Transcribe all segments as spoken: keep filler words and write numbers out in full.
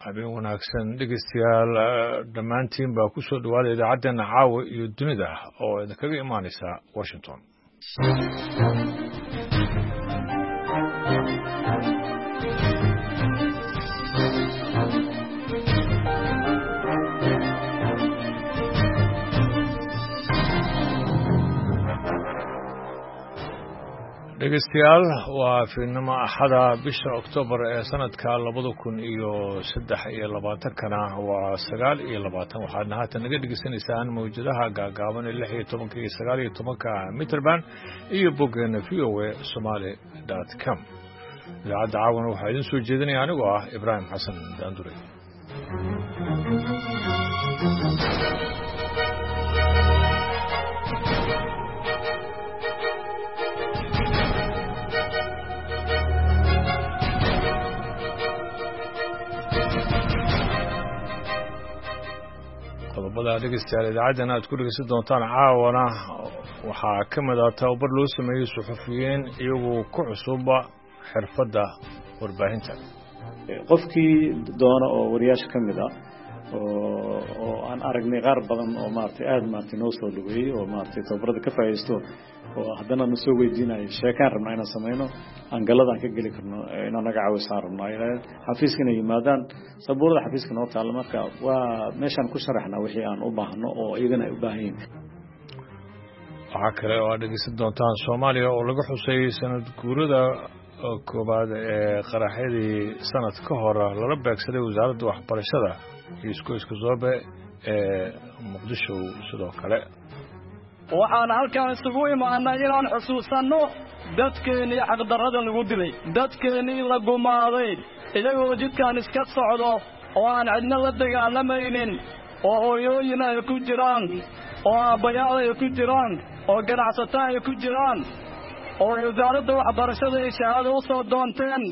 habeen wanaagsan dhegeystayaal dhammaantiin baa ku soo dhawaada idaacaddeenna caawa iyo dunida oo idinkaga imaanaysa washington dhegeystayaal waa fiidnimo axada bisha oktoobar ee sanadka labada kun iyo saddex iyo labaatankana waa sagaal iyo labaatan waxaadna haatan naga dhegeysanaysaan mawjadaha gaagaaban ee lix iyo tobanka iyo sagaal iyo tobanka mitrband iyo boggeena v o a somaali dot com idaacadda caawana waxaa idin soo jeedinaya anigoo ah ibraahim xasan daandure qodobada dhegeystayaal idaacaddana aad ku dhegeysan doontaan caawana waxaa ka mid ah tababar loo sameeyey suxufiyiin iyagoo ku cusuba xirfadda warbaahinta qofkii doona oo wariyaasha ka mid ah oo oo aan aragnay qaar badan oo maaragtay aada maaragtay noo soo dhaweeyey oo maaragtay tababarada ka faa'iidaysto oo haddana na soo weydiinayo sheekaan rabnaa inaan samayno angaladaan ka geli karno inaan naga caawisaan rabnaa xafiiska inay yimaadaan sabuurada xafiiska noo taalla marka waa meeshaan ku sharaxnaa wixii aan u baahno oo iyagana ay u baahan yihiin waxaa kale oo aad dhegeysan doontaan soomaaliya oo laga xusay sanad guurada koobaad ee qaraxyadii sanad ka hor lala beegsaday wasaaradda waxbarashada iyo iskooyska soobe ee muqdisho sidoo kale waxaan halkaan isugu imaanay inaan xusuusanno dadkeennii xaqdarrada lagu dilay dadkeennii la gumaaday iyagoo jidkaan iska socdo oo aan cidna la dagaalamaynin oo hooyooyin ay ku jiraan oo aabbayaal ay ku jiraan oo ganacsato ay ku jiraan oo wasaaradda waxbarashada ay shahaado u soo doonteen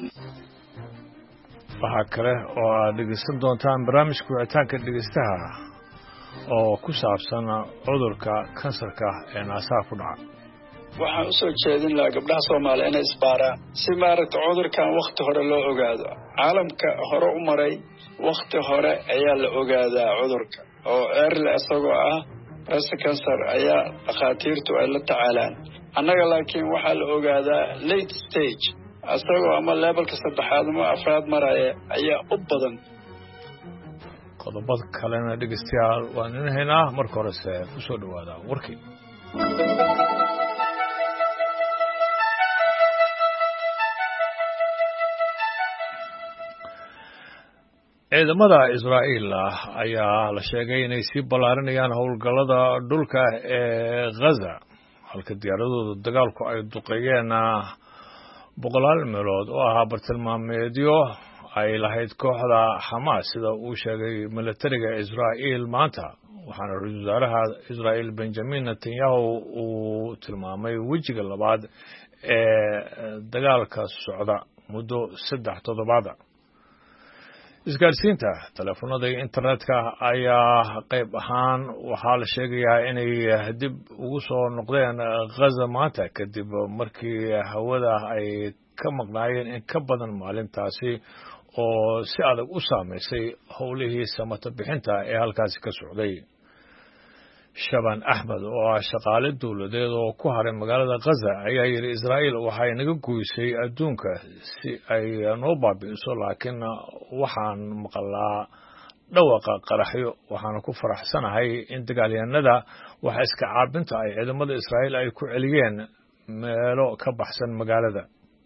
waxaa kale oo aad dhegeysan doontaan barnaamijka wicitaanka dhegeystaha oo ku saabsan cudurka kansarka ee naasaha ku dhaca waxaan u soo jeedin lahaa gabdhaha soomaaliya inay isbaaraan si maaragta cudurkan wakhti hore loo ogaado caalamka hore u maray wakhti hore ayaa la ogaadaa cudurka oo eerle isagoo ah breast cancer ayaa dhakhaatiirtu ay la tacaalaan annaga laakiin waxaa la ogaadaa late stage isagoo ama leebelka saddexaad ama afraad maraya ayaa u badan qodobada kalena dhegeystayaal waan idin haynaa marka horese ku soo dhawaada warkii ciidamada israa'iil ayaa la sheegay inay sii ballaarinayaan howlgallada dhulka ee ghaza halka diyaaradooda dagaalku ay duqeeyeen boqolaal meelood oo ahaa bartilmaameedyo ay lahayd kooxda xamaas sida uu sheegay milatariga israa'iil maanta waxaana ra-iisul wasaaraha israa'iil benjamin netanyahu uu tilmaamay wejiga labaad ee dagaalka socda muddo saddex toddobaada isgaadhsiinta teleefonada iyo internetka ayaa qayb ahaan waxaa la sheegayaa inay dib ugu soo noqdeen ghaza maanta kadib markii hawada ay ka maqnaayeen in ka badan maalintaasi oo si adag u saamaysay howlihii samata bixinta ee halkaasi ka socday shaban axmed oo ah shaqaale dowladeed oo ku haray magaalada ghaza ayaa yidhi israa'iil waxay naga goysay adduunka si ay noo baabi'iso laakiin waxaan maqalaa dhawaqa qaraxyo waxaana ku faraxsanahay in dagaalyahanada waxa iska caabinta ay ciidamada israa'iil ay ku celiyeen meelo ka baxsan magaalada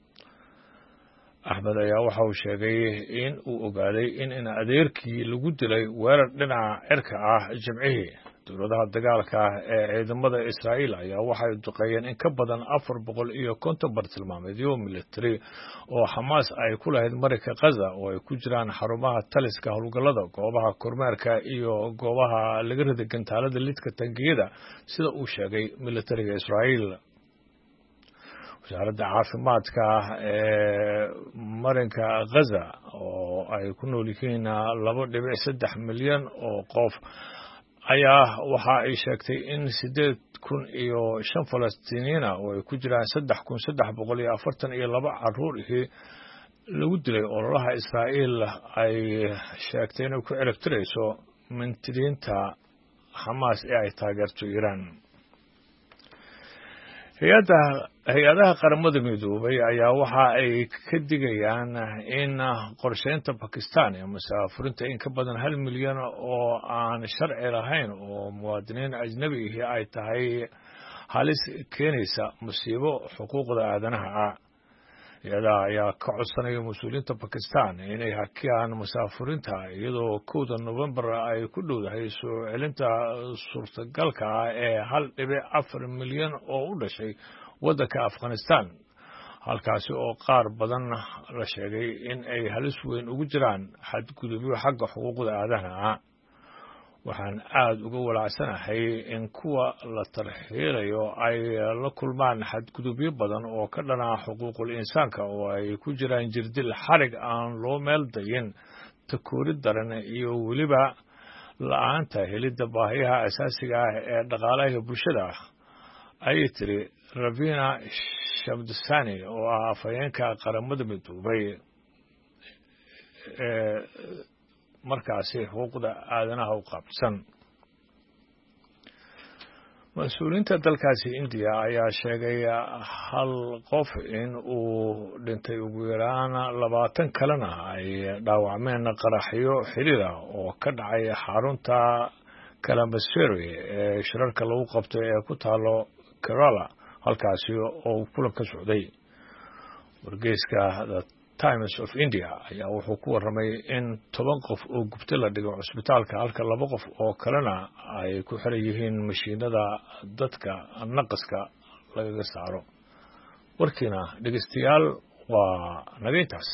axmed ayaa waxa uu sheegay in uu ogaaday in in adeerkii lagu dilay weerar dhinaca cirka ah jimcihii dowladaha dagaalka ee ciidamada israa'iil ayaa waxay duqeeyeen in ka badan afar boqol iyo konton bartilmaameedyo military oo xamaas ay ku lahayd marinka ghaza oo ay ku jiraan xarumaha taliska howlgallada goobaha kormeerka iyo goobaha laga riday gantaalada lidka tangiyada sida uu sheegay militariga israa'iil wasaaradda caafimaadka ee marinka ghaza oo ay ku nool yihiin laba dhibic saddex milyan oo qof ayaa waxa ay sheegtay in siddeed kun iyo shan falastiiniyiina oo ay ku jiraan saddex kun saddex boqol iyo afartan iyo laba carruur ihii lagu dilay ololaha israa'iil ay sheegtay inay ku ciribtirayso mintidiinta xamaas ee ay taageerto iiraan. hay-adda hay-adaha qaramada midoobay ayaa waxa ay ka digayaan in qorsheynta bakistan ee musaafurinta in ka badan hal milyan oo aan sharci lahayn oo muwaadiniin ajnabi ahi ay tahay halis keenaysa musiibo xuquuqda aadanaha ah. hay-adaha ayaa ka codsanaya mas-uuliyiinta bakistan inay hakiyaan musaafurinta iyadoo kowda novembar ay ku dhowdahay soo celinta suurtagalka ah ee hal dhibic afar milyan oo u dhashay waddanka afghanistan, halkaasi oo qaar badan la sheegay in ay halis weyn ugu jiraan xadgudubyo xagga xuquuqda aadanaha. waxaan aad uga walaacsanahay in kuwa la tarxiilayo ay la kulmaan xadgudubyo badan oo ka dhana xuquuqul insaanka oo ay ku jiraan jirdil, xarig aan loo meel dayin, takoorid daran iyo weliba la-aanta helidda baahiyaha asaasiga ah ee dhaqaalaha bulshada, ayay tiri Ravina Shamdasani oo ah afhayeenka qaramada midoobay ee markaasi xuquuqda aadanaha u qaabsan. mas-uuliyiinta dalkaasi indiya ayaa sheegay hal qof in uu dhintay ugu yaraan labaatan kalena ay dhaawacmeen qaraxyo xiriir ah oo ka dhacay xarunta Kalamassery ee shirarka lagu qabto ee ku taalo Kerala, halkaasi oo kulan ka socday. wargeyska Times of India ayaa wuxuu ku warramay in toban qof oo gubtay la dhigay cusbitaalka, halka laba qof oo kalena ay ku xiran yihiin mashiinada dadka naqaska lagaga saaro. warkiina dhegeystayaal waa naga intaas.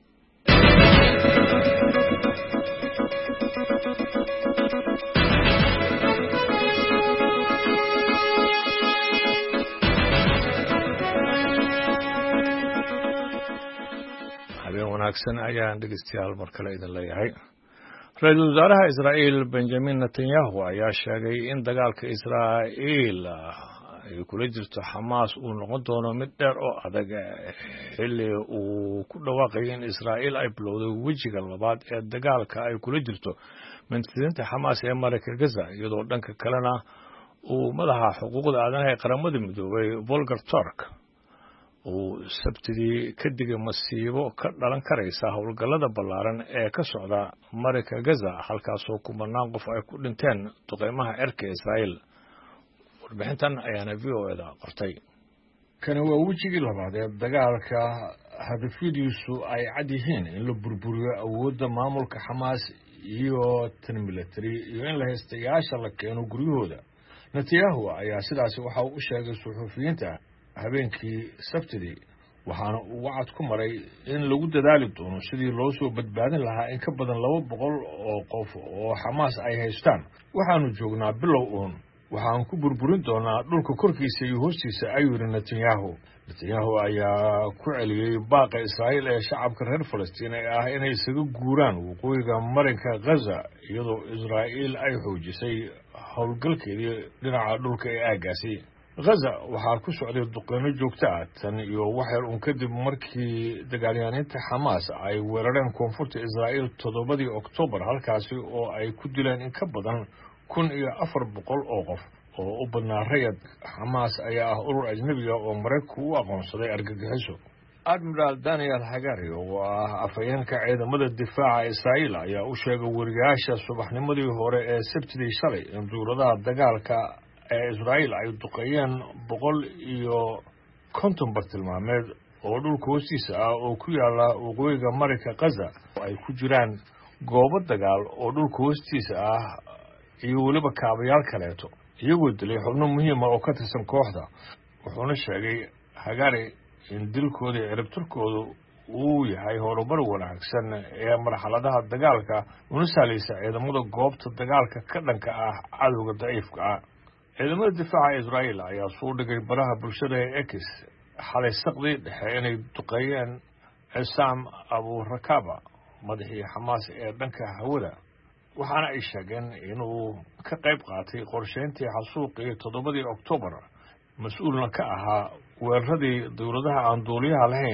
wanaagsan ayaan dhegeystayaal mar kale idin leeyahay. ra-iisul wasaaraha Israa'iil Benjamin Netanyahu ayaa sheegay in dagaalka Israa'iil ay kula jirto Xamaas uu noqon doono mid dheer oo adag, xilli uu ku dhawaaqay in Israa'iil ay bilowday wejiga labaad ee dagaalka ay kula jirto mintidiinta Xamaas ee Mareykanka Gaza, iyadoo dhanka kalena uu madaxa xuquuqda aadanaha ee qaramada midoobay Volker Turk uu sabtidii ka digay masiibo ka dhalan karaysa howlgallada ballaaran ee ka socda Mareykanka Gaza, halkaasoo kumanaan qof ay ku dhinteen duqeymaha cirka Israa'iil. warbixintan ayaana v o eda qortay. kani waa wejigii labaad ee dagaalka hadafyadiisu ay cad yihiin in la burburiyo awoodda maamulka Xamaas iyo tan military iyo in la haystayaasha la keeno guryahooda. Netanyahu ayaa sidaasi waxa uu u sheegay suxufiyiinta habeenkii sabtidii, waxaana uu wacad ku maray in lagu dadaali doono sidii loo soo badbaadin lahaa in ka badan laba boqol oo qof oo Xamaas ay haystaan. waxaanu joognaa bilow uun, waxaan ku burburin doonaa dhulka korkiisa iyo hoostiisa, ayuu yidhi Netanyahu. Netanyahu ayaa ku celiyey baaqa Israa'iil ee shacabka reer Falastiin ee ah inay isaga guuraan waqooyiga marinka Gaza, iyadoo Israa'iil ay xoojisay howlgalkeedii dhinaca dhulka ee aagaasi. Gaza waxaa ku socday duqeymo joogto ah tan iyo wax yar uun kadib markii dagaalyahaninta Xamaas ay weerareen koonfurta Israa'iil toddobadii Oktoobar, halkaasi oo ay ku dileen in ka badan kun iyo afar boqol oo qof oo u badnaa rayid. Xamaas ayaa ah urur ajnabiga oo Mareykanku u aqoonsaday argagixiso. Admiral Daniel Hagari oo ah afhayeenka ciidamada difaaca Israa'iil ayaa u sheegay wariyaasha subaxnimadii hore ee sabtidii shalay in duuradaha dagaalka ee Israa'iil ay duqeeyeen boqol iyo konton bartilmaameed oo dhulka hoostiisa ah oo ku yaala waqooyiga marinka Gaza, oo ay ku jiraan goobo dagaal oo dhulka hoostiisa ah iyo weliba kaabayaal kaleeto, iyagoo dilay xubno muhiima oo ka tirsan kooxda. wuxuuna sheegay Hagari in dilkooda iyo ciribtirkooda uu yahay horumar wanaagsan ee marxaladaha dagaalka, una sahlaysa ciidamada goobta dagaalka ka dhanka ah cadowga daciifka ah. ciidamada difaaca Israa'iil ayaa soo dhigay baraha bulshada ee X xalay saqdii dhexe inay duqeeyeen Issam Abu Rakaba, madaxii Xamaas ee dhanka hawada, waxaana ay sheegeen inuu ka qayb qaatay qorsheyntii xasuuqii toddobadii Oktoobar, mas-uulna ka ahaa weeraradii dowladaha aan duuliyaha lahayn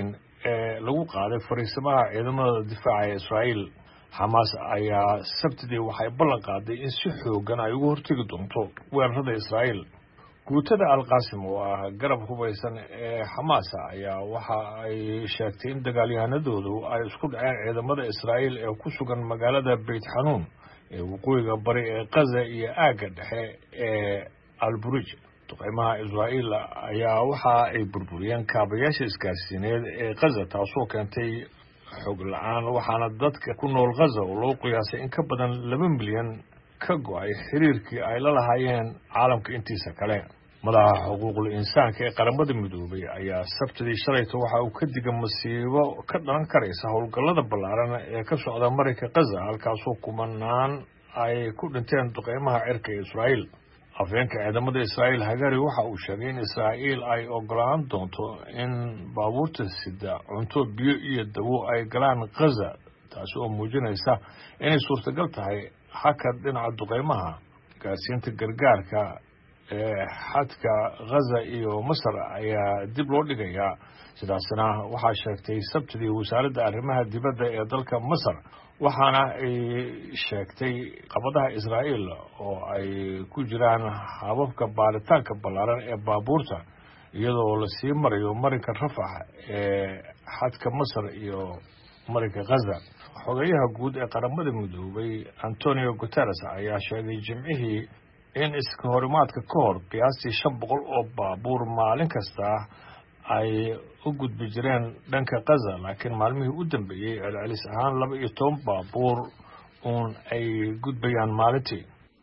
ee lagu qaaday fariisimaha ciidamada difaaca ee israa'iil xamaas ayaa sabtidii waxay ballan qaaday in si xoogan ay uga hortegi doonto weerarada israa'iil guutada alqaasim oo ah garab hubaysan ee xamaas ayaa waxa ay sheegtay in dagaalyahanadoodu ay isku dhaceen ciidamada israa'iil ee ku sugan magaalada beyt xanuun ee waqooyiga bari ee gaza iyo aagga dhexe ee alburuj duqeymaha israa'iil ayaa waxa ay burburiyeen kaabayaasha isgaarsiineed ee gaza taasoo keentay xog la-aan waxaana dadka ku nool gaza oo loo qiyaasay in ka badan laba milyan ka go-ay xiriirkii ay la lahaayeen caalamka intiisa kale madaxa xuquuqul insaanka ee qaramada midoobay ayaa sabtidii shalayta waxa uu ka diga masiibo ka dhalan karaysa howlgallada ballaaran ee ka socda marinka gaza halkaasoo kumanaan ay ku dhinteen duqeymaha cirka ee israa'iil afhayeenka ciidamada israa'iil hagari waxa uu sheegay in israa'iil ay ogolaan doonto in baabuurta sida cunto biyo iyo dawo ay galaan gaza taasi oo muujinaysa inay suurtagal tahay hakad dhinaca duqeymaha gaarsiinta gargaarka ee xadka gaza iyo masar ayaa dib loo dhigayaa sidaasna waxaa sheegtay sabtidii wasaaradda arrimaha dibadda ee dalka masar waxaana ay sheegtay qabadaha israa'iil oo ay ku jiraan hababka baaritaanka ballaaran ee baabuurta iyadoo lasii marayo marinka rafax ee xadka masar iyo marinka gaza xogeyaha guud ee qaramada midoobay antonio guterres ayaa sheegay jimcihii in iska horimaadka ka hor qiyaastii shan boqol oo baabuur maalin kasta ay u gudbi jireen dhanka gaza laakiin maalmihii u dambeeyey celcelis ahaan laba iyo toban baabuur uun ay gudbayaan maalintii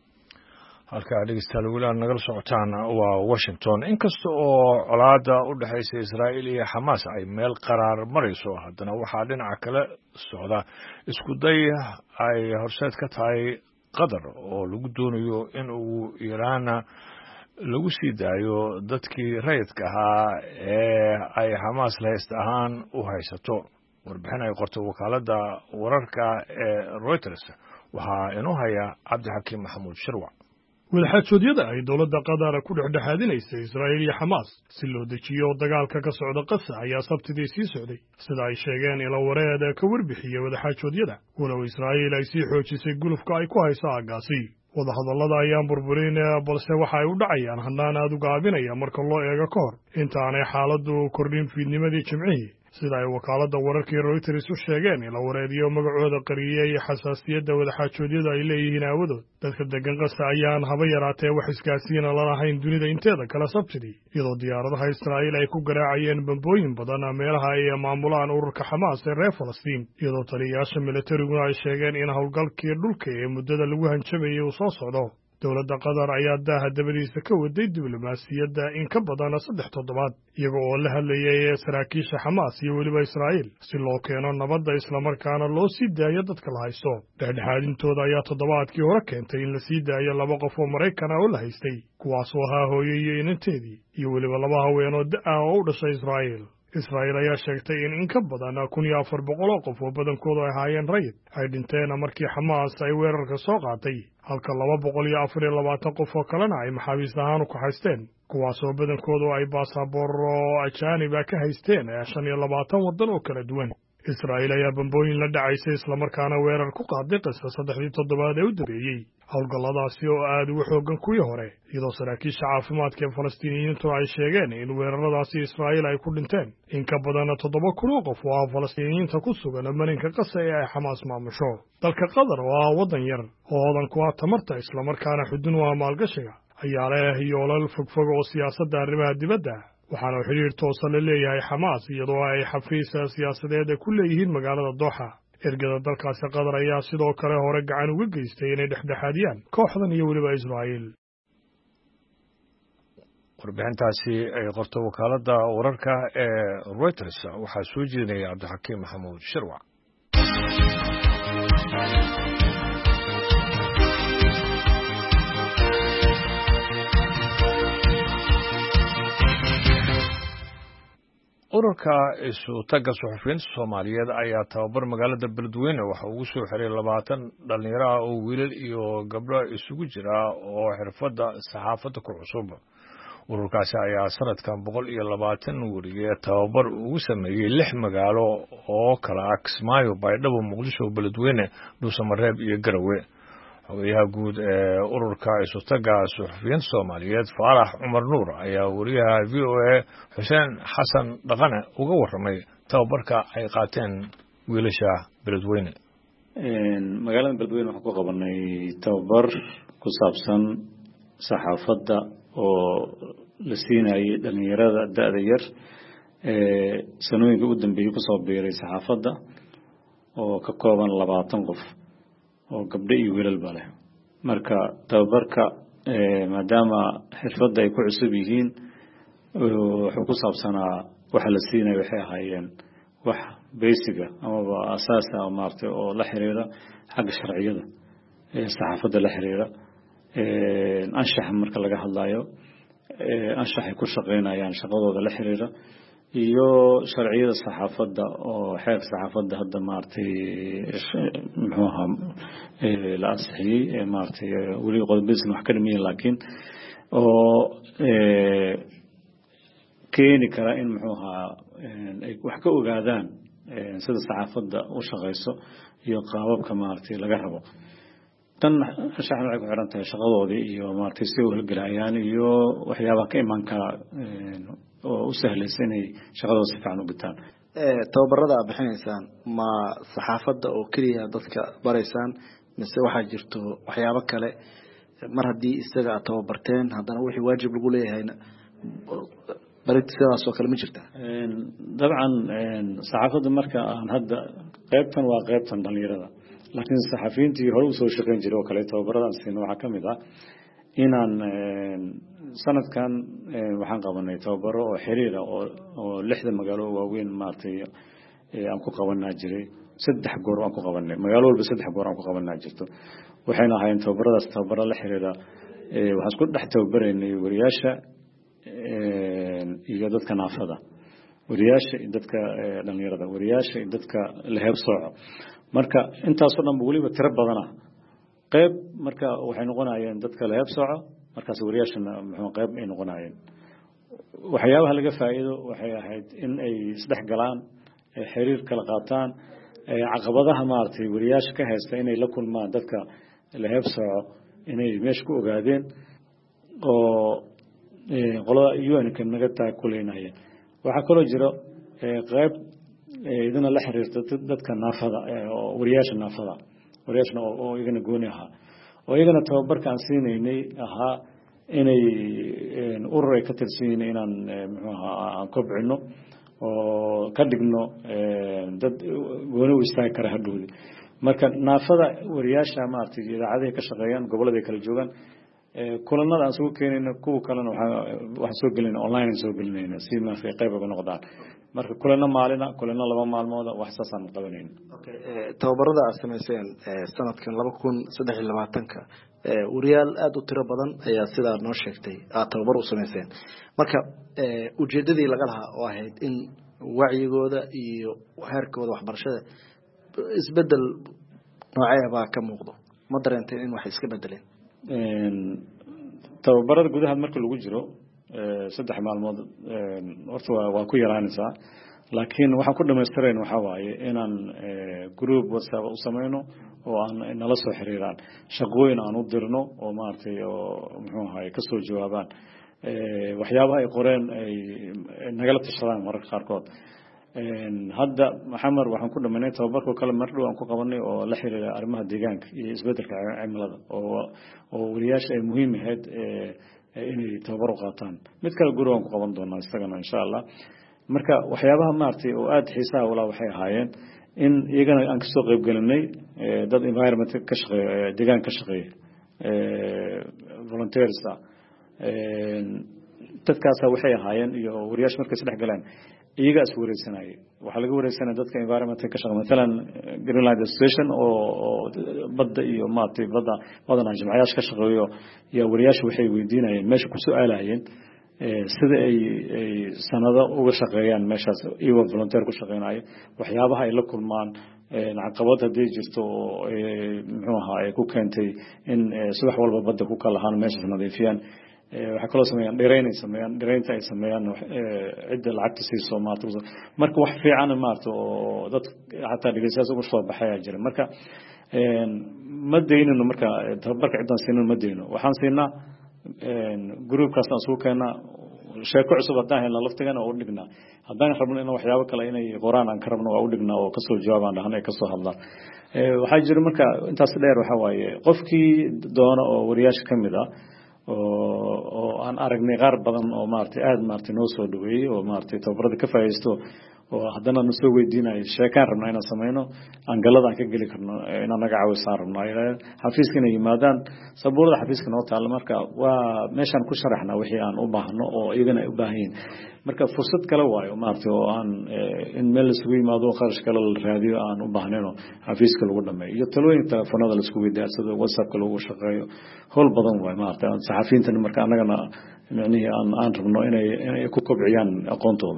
halkaa dhegeystayaal weli aad nagala socotaan waa washington inkasta oo colaada u dhexaysa israa'iil iyo xamaas ay meel qaraar marayso haddana waxaa dhinaca kale socda isku day ay horseed ka tahay qatar oo lagu doonayo in uu iiraana lagu sii daayo dadkii rayidka ahaa ee ay xamaas lahayst ahaan u haysato warbixin ay qortay wakaaladda wararka ee reuters waxaa inoo haya cabdixakiim maxamuud shirwac wadaxaajoodyada ay dowladda qatar ku dhexdhexaadinaysa israa'iil iyo xamaas si loo dejiyo dagaalka ka socda qasa ayaa sabtidii sii socday sida ay sheegeen ilo wareed ka warbixiya wadaxaajoodyada walow israa'iil ay sii xoojisay gulufka ay ku hayso aaggaasi wadahadallada ayaan burburin balse waxa ay u dhacayaan hannaan aad u gaabinaya marka loo eego ka hor intaanay xaaladdu kordhin fiidnimadii jimcihii sida ay wakaaladda wararkii reuters u sheegeen ila wareediyo magacooda qariyey xasaasiyadda wadaxaajoodyada ay leeyihiin aawadood dadka deggan qasa ayaan haba yaraatee wax isgaarsiina lalahayn dunida inteeda kale sabtidii iyadoo diyaaradaha israa'iil ay ku garaacayeen bambooyin badan meelaha ay maamulaan ururka xamaas ee reer falastiin iyadoo taliyayaasha milatariguna ay sheegeen in howlgalkii dhulka ee muddada lagu hanjamayay uu soo socdo dowladda qatar ayaa daaha dabadiisa ka waday diblomaasiyadda in ka badan saddex toddobaad iyaga oo la hadlayay saraakiisha xamaas iyo weliba israa'iil si loo keeno nabadda islamarkaana loo sii daayo dadka la haysto dhexdhexaadintooda ayaa toddobaadkii hore keentay in la sii daayo laba qof oo maraykan ah oo la haystay kuwaasoo ahaa hooye iyo inanteedii iyo weliba laba haweenoo da-ah oo u dhashay israa'iil israa'iil ayaa sheegtay in in ka badan kun iyo afar boqol oo qof oo badankoodu ay ahaayeen rayid ay dhinteen markii xamaas ay weerarka soo qaatay halka laba boqol iyo afar iyo labaatan qof oo kalena ay maxaabiis ahaan u kaxaysteen kuwaasoo badankoodu ay baasabooro ajaaniba ka haysteen shan iyo labaatan waddan oo kala duwan israa'iil ayaa bambooyin la dhacaysay islamarkaana weerar ku qaaday qisa saddexdii toddobaad ee u dambeeyey howlgalladaasi oo aad uga xooggan kuwii hore iyadoo saraakiisha caafimaadka ee falastiiniyiintu ay sheegeen in weeraradaasi israa'iil ay ku dhinteen in ka badan toddoba kun oo qof oo ah falastiiniyiinta ku sugan marinka qasa ee ay xamaas maamusho dalka qatar oo ah waddan yar oo hodan ku ah tamarta islamarkaana xudun u ah maalgashiga ayaa leh yoolal fogfog oo siyaasadda arrimaha dibadda waxaana xidhiir toosa la leeyahay xamaas iyadoo ay xafiisa siyaasadeed ku leeyihiin magaalada dooxa ergada dalkaasi qatar ayaa sidoo kale hore gacan uga geystay inay dhexdhexaadiyaan kooxdan iyo weliba israa'iil warbixintaasi ay qorto wakaaladda wararka ee reuters waxaa soo jeedinaya cabdixakiim maxamuud shirwac ururka isu tagga suxufiyiinta soomaaliyeed ayaa tababar magaalada beledweyne waxa ugu soo xiray labaatan dhallinyaro ah oo wiilal iyo gabdho isugu jira oo xirfadda saxaafadda ku cusub ururkaasi ayaa sanadkan boqol iyo labaatan weriye tababar ugu sameeyey lix magaalo oo kala ah Kismaayo, Baydhabo, Muqdisho, Beledweyne, Dhuusamareeb iyo Garowe. xogayaha guud ee ururka isutaga suxufiyiinta Soomaaliyeed Faarax Cumar Nuur ayaa wariyaha V O A Xuseen Xasan Dhaqane uga warramay tababarka ay qaateen wiilasha Beledweyne. magaalada Beledweyne waxaan ku qabanay tababar ku saabsan saxaafadda oo la siinayay dhalinyarada da'da yar ee sanooyinka u dambeeyay ku soo biiray saxaafadda oo ka kooban labaatan qof oo gabdho iyo wiilal ba leh. marka tababarka maadaama xirfadda ay ku cusub yihiin wuxuu ku saabsanaa waxa la siinayo waxay ahaayeen wax basiga ama asaas ah maartay oo la xiriira xagga sharciyada ee saxaafadda la xiriira ee anshax marka laga hadlayo ee anshax ay ku shaqeynayaan shaqadooda la xiriira iyo sharciyada saxaafadda oo xeer saxaafadda hadda maartay muxuu ahaa ee la ansixiyay ee maartay wali qodobadiisa wax ka dhimayn laakiin oo ee keeni kara in muxuu ahaa ay wax ka ogaadaan sida saxaafadda u shaqeyso iyo qaababka maartay laga rabo. tan anshaxna waxay ku xiran tahay shaqadoodii iyo maartay si uu halgalayaan iyo waxyaabaha ka iman kara oo u sahlaysa inay shaqadooda si fiican u gutaan. tababarada aad bixinaysaan ma saxaafadda oo keliya dadka baraysaan mise waxaa jirto waxyaabo kale mar haddii isaga aad tababarteen haddana wixii waajib lagu leeyahayna barid sidaas oo kale ma jirta? dabcan saxaafadda marka aan hadda qaybtan waa qaybtan dhalinyarada laakiin saxafiyiintii hore usoo shaqeyn jiray oo kale tababarada aan siino waxaa ka mid ah inaan sanadkan waxaan qabanay tababaro oo xiriira oo oo lixda magaalo waaweyn maartay aan ku qabanaa jiray saddex goor aan ku qabanay magaalo walba saddex goor aan ku qabanaa jirto waxayna ahaayeen tababaradaas tababaro la xiriira waxaan isku dhex tababaraynay wariyaasha iyo dadka naafada wariyaasha iyo dadka dhalinyarada wariyaasha iyo dadka la heeb sooco marka intaas oo dhan waliba tiro badan ah qayb marka waxay noqonayeen dadka la heeb sooco markaas wariyaashana muxuu qayb ay noqonayeen waxyaabaha laga faa'iido waxay ahayd in ay isdhex galaan xiriir kala qaataan caqabadaha maartay wariyaasha ka haysta inay la kulmaan dadka la heeb sooco inay meesha ku ogaadeen oo qolada U N ka naga taa kuleynayeen waxaa kaloo jiro qayb idina la xiriirta dadka naafada oo wariyaasha naafada wariyaashna oo iyagana gooni ahaa oo iyagana tababarka aan siinaynay ahaa inay urur ay ka tirsan yihiin inaan muxuu ahaa aan kobcino oo ka dhigno dad gooni u istaagi kara hadhowdi marka naafada wariyaasha maartay idaacadaha ka shaqeeyaan gobolada kala joogaan kulanada aan soo keenayna kuwa kalena waxaan soo gelinay online soo gelinayna si ma fi qayb uga noqdaan marka kulana maalina kulana laba maalmood wax saasaan qabanayna. okay tababarada aad sameyseen sanadkan laba kun saddex iyo labaatan ka wariyaal aad u tiro badan ayaa sidaa noo sheegtay aad tababar u sameyseen marka ujeedadii laga lahaa oo ahayd in wacyigooda iyo heerkooda waxbarashada isbedel noocee baa ka muuqdo ma dareenteen in wax iska bedeleen? tababarada gudaha marka lagu jiro saddex maalmood horta waa ku yaraanaysaa laakiin waxaan ku dhameystireen waxa waaye inaan group WhatsApp u sameeyno oo aan nala soo xiriiraan shaqooyin aan u dirno oo maartay oo muxuu ahaay ka soo jawaabaan waxyaabaha ay qoreen ay nagala tashadaan mararka qaarkood hadda maxamed waxaan ku dhameynay tababarka kale mar dhow aan ku qabanay oo la xiriira arrimaha deegaanka iyo isbedelka cimilada oo oo wariyaasha ay muhiim ahayd inay tababar u qaataan mid kale guri aan ku qaban doonaa isagana insha Allah marka waxyaabaha maartay oo aad xiisaha wala waxay ahaayeen in iyagana aan ka soo qayb galinay dad environment ka shaqeeya deegaanka ka shaqeeya volunteers dadkaas waxay ahaayeen iyo wariyaasha markay isdhex galeen iyaga is wareysanay waxa laga wareysanay dadka environment ka shaqeeya midalan Greenland Station oo badda iyo maartay badda badana jamciyaasha ka shaqeeyo iyo wariyaasha waxay weydiinayeen meesha ku su'aalayeen sida ay sanado uga shaqeeyaan meeshaas iyo volunteer ku shaqeynaayo waxyaabaha ay la kulmaan caqabad hadii jirto muxuu ahaa ay ku keentay in subax walba badda ku kala ahaan meesha nadiifiyaan waxa kala sameeyaan dheerayn ay sameeyaan dheeraynta ay sameeyaan cid lacagta siiso maarto marka wax fiican maarto oo dad hatta dhigaysaas ugu soo baxaya jira marka een ma deynino marka tabarka ciidan siinno ma deyno waxaan siinaa een groupkaas aan soo keenaa sheeko cusub hadaan helno laftigana oo dhignaa hadaan rabno in waxyaabo kale inay qoraan aan ka rabno oo u dhignaa oo ka soo jawaabaan dhahan ay ka soo hadlaan ee waxa jira marka intaas dheer waxa waaye qofkii doona oo wariyaasha kamid ah oo oo aan aragnay qaar badan oo maartay aad maartay noo soo dhaweeyay oo maartay tababarada ka faa'iisto oo haddana na soo weydiinay sheekaan rabnaa inaan sameeyno aan galada aan ka gali karno inaan naga caawisan rabnaa xafiiska inay yimaadaan sabuurada xafiiska noo taal marka waa meeshan ku sharaxnaa wixii aan u baahno oo iyagana u baahan yihiin marka fursad kale waayo maartay oo aan in meel isugu yimaado kharash kale la raadiyo aan u baahnayno xafiiska lagu dhameeyo iyo talooyin telefoonada la isku weydiiyo WhatsApp-ka lagu shaqeeyo hol badan way maartay saxafiyiinta marka anagana macnaheedu aan aan rabno inay inay ku kobciyaan aqoontooda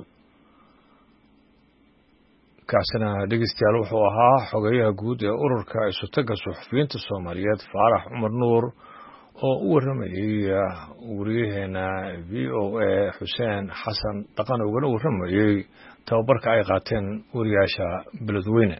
kaasina dhegeystayaal wuxuu ahaa xogayaha guud ee ururka isutaga suxufiyiinta Soomaaliyeed Faarax Cumar Nuur oo u waramayay wariyaheena V O A Xuseen Xasan Dhaqan oo uga waramayay tababarka ay qaateen wariyaasha beledweyne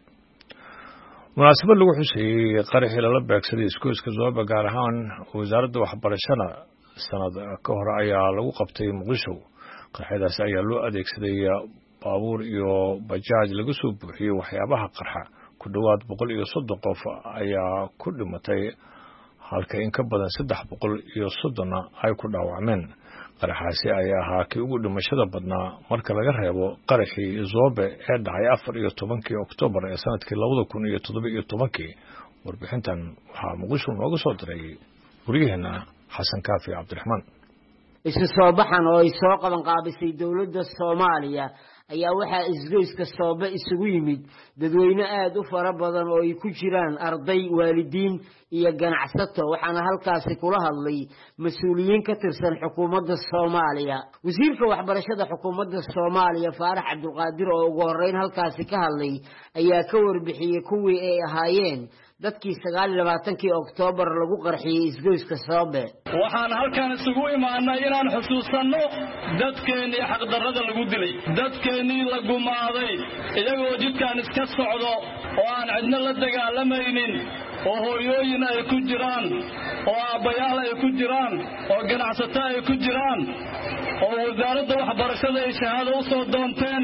munaasabad lagu xusayay qaraxii la beegsaday iskuulka Zooba gaar ahaan wasaaradda waxbarashada sanad ka hor ayaa lagu qabtay Muqdisho qaraxdaas ayaa loo adeegsaday baabuur iyo bajaaj lagu soo buuxiyay waxyaabaha qarxa ku dhawaad boqol iyo soddon qof ayaa ku dhimatay halka in ka badan saddex boqol iyo soddon ay ku dhaawacmeen qaraxaasi ayaa ahaa kii ugu dhimashada badnaa marka laga reebo qaraxii Zoobe ee dhacay afar iyo tobankii Oktoobar ee sanadkii labada kun iyo toddoba iyo tobankii warbixintan waxaa Muqdisho nooga soo diray wariyaheena Xasan Kaafi Cabdiraxmaan isu soo baxan oo ay soo qaban qaabisay dawladda Soomaaliya ayaa waxa isgoyska Soobe isugu yimid dadweyne aad u fara badan oo ay ku jiraan arday waalidiin iyo ganacsato waxaana halkaasi kula hadlay mas'uuliyiin ka tirsan xukuumadda Soomaaliya wasiirka waxbarashada xukuumadda Soomaaliya Faarax Cabdulqaadir oo ugu horeyn halkaasi ka hadlay ayaa ka warbixiyay kuwii ay ahaayeen dadkii sagaal iyo labaatankii Oktoobar lagu qarxiyay isgoyska Soobe waxaan halkaan isugu imaanay inaan xusuusanno dadkeenii xaq darrada lagu dilay dadkeenii la gumaaday iyagoo jidkaan iska socdo oo aan cidna la dagaalamaynin oo hooyooyin ay ku jiraan oo aabbayaal ay ku jiraan oo ganacsato ay ku jiraan oo wasaaradda waxbarashada ay shahaado u soo doonteen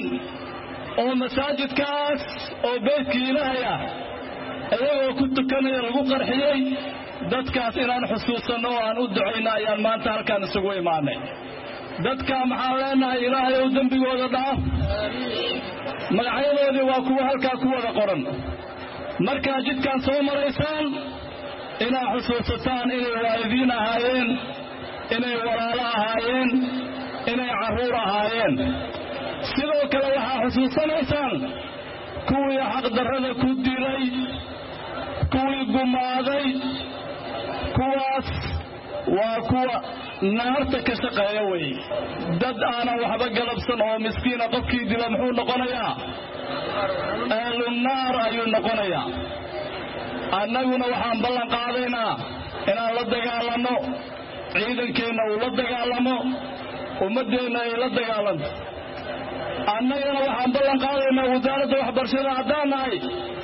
oo masaajidkaas oo beydkii Ilaahay ah ayagoo ku tukanaya lagu qarxiyay dadkaas inaan xusuusanno oo aan u ducayno ayaan maanta halkaan isugu imaanay dadka maxaan leenahay Ilaahay oo dembigooda dhaaf magacyadoodii waa kuwa halkaa ku wada qoran markaa jidkaan soo maraysaan inaa xusuusataan inay waalidiin ahaayeen inay walaalo ahaayeen inay carruur ahaayeen sidoo kale waxaa xusuusanaysaan kuwii xaqdarrada ku dilay kuwii gumaaday kuwaas waa kuwa naarta ka shaqeeya wey dad aanan waxba galabsan oo miskiina qofkii dila muxuu noqonayaa ahlu naar ayuu noqonayaa annaguna waxaan ballan qaadaynaa inaan la dagaalanno ciidankeenna uu la dagaalamo ummaddeenna ay la dagaalanto annagana waxaan ballan qaadaynaa wasaaradda waxbarashada haddaan nahay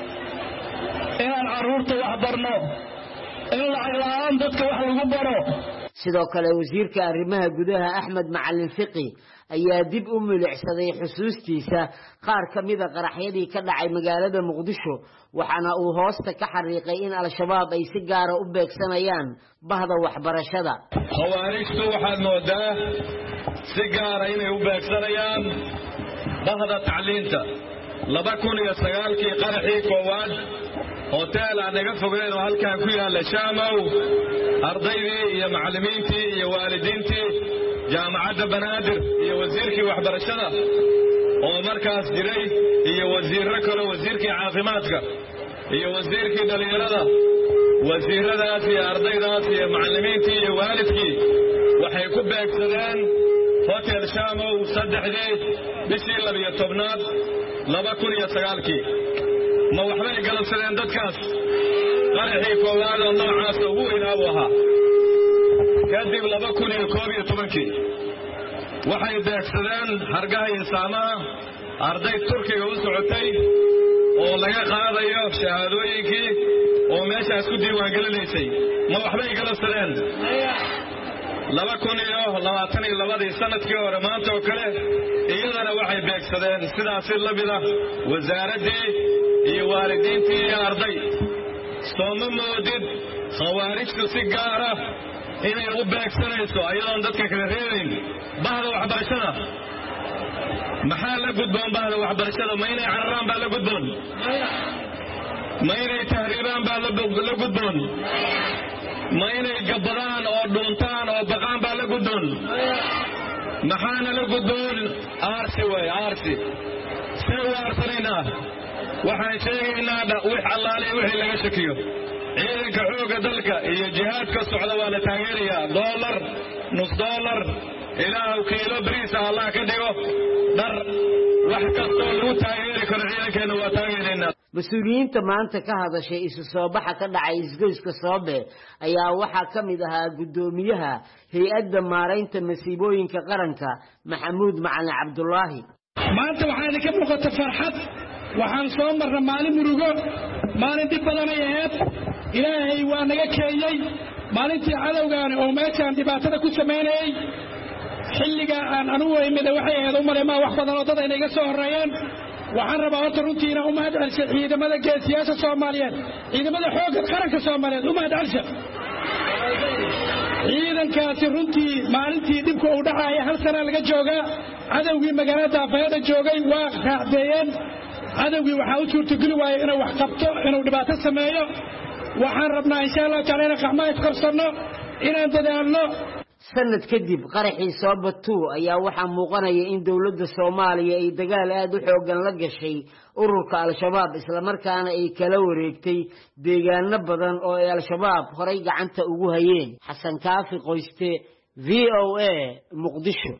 inaan carruurta wax barno in lacag la'aan dadka wax lagu baro sidoo kale wasiirka arrimaha gudaha Axmed Macallin Fiqi ayaa dib u milicsaday xusuustiisa qaar ka mid ah qaraxyadii ka dhacay magaalada Muqdisho waxaana uu hoosta ka xariiqay in al-shabaab ay si gaar ah u beegsanayaan bahda waxbarashada khawaarijtu waxaad moodaa si gaar ah inay u beegsanayaan bahda tacliinta laba kun iyo sagaalkii qaraxii koowaad hotel aan naga fogeen oo halkaan ku yaalla Shaamow ardaydii iyo macallimiintii iyo waalidiintii jaamacadda Banaadir iyo wasiirkii waxbarashada oo markaas jiray iyo wasiirro kale wasiirkii caafimaadka iyo wasiirkii dhalinyarada wasiiradaas iyo ardaydaas iyo macallimiintii iyo waalidkii waxay ku beegsadeen hotel Shaamow saddexdii bishii labiyo tobnaad laba kun iyo sagaalkii ma waxbay galabsadeen dadkaas qaraxii koowaad oo noocaas ugu weynaa buu ahaa kadib laba kun iyo koob iyo tobankii waxay beegsadeen hargaha iyo saamaha arday turkiga u socotay oo laga qaadayo shahaadooyinkii oo meeshaas ku diiwaangelinaysay ma waxbay galabsadeen laba kun iyo labaatan iyo labadii sanadkii hore maanta oo kale iyadana waxay beegsadeen sidaasi la mid ah wasaaraddii iyo waalidiintii iyo arday sooma moodid khawaarijtu si gaara inay u beegsanayso ayadoon dadka kala reebayn bahda waxbarashada maxaa la gudboon bahda waxbarashada ma inay cararaan baa la gudboon ma inay tahriibaan baa la gudboon ma inay gabbadaan oo dhuuntaan oo baqaan baa la gudboon maxaana la gudboon aarsi way aarsi see u aarsanaynaa waxaan sheegaynaa wix allaale wixii laga shakiyo ciidanka xoogga dalka iyo jihaadka socda waa la taageerayaa doolar nus doolar ilaahu kiilo bariisa allah ka dhigo dhar wax kastoo lagu taageeri karo ciidankeenna waa taageeraynaa mas-uuliyiinta maanta ka hadashay isu soo baxa ka dhacay isgoyska Soobe ayaa waxaa ka mid ahaa guddoomiyaha hay-adda maaraynta masiibooyinka qaranka Maxamuud Macalin Cabdullaahi. maanta waxaa ka muuqata farxad waxaan soo marnay maalin murugo maalin dib badan ay ahayd ilaahay waa naga keeyay maalintii cadowgaan oo meeshaan dhibaatada ku sameeyay xilliga aan anugu imid waxay ahayd umar ma wax badan oo dad ay naga soo horeeyeen waxaan rabaa horta runtii inaan u mahad celiyo ciidamada geesiyaasha Soomaaliyeed ciidamada xoogga qaranka Soomaaliyeed u mahad celiyo ciidankaasi runtii maalintii dhibka uu dhacay hal sano laga joogaa cadowgii magaalada Afayda joogay waa raacdeeyeen cadowgii waxa uu suurtageli waayay inuu wax qabto inuu dhibaato sameeyo waxaan rabnaa insha Allah taala inaan gacmaha isqabsano inaan dadaalno sanad kadib qaraxii Soobe two ayaa waxaa muuqanaya in dawladda Soomaaliya ay dagaal aad u xoogan la gashay ururka al-shabaab isla markaana ay kala wareegtay deegaano badan oo ay al-shabaab horay gacanta ugu hayeen xasan kaafi qoyste V O A Muqdisho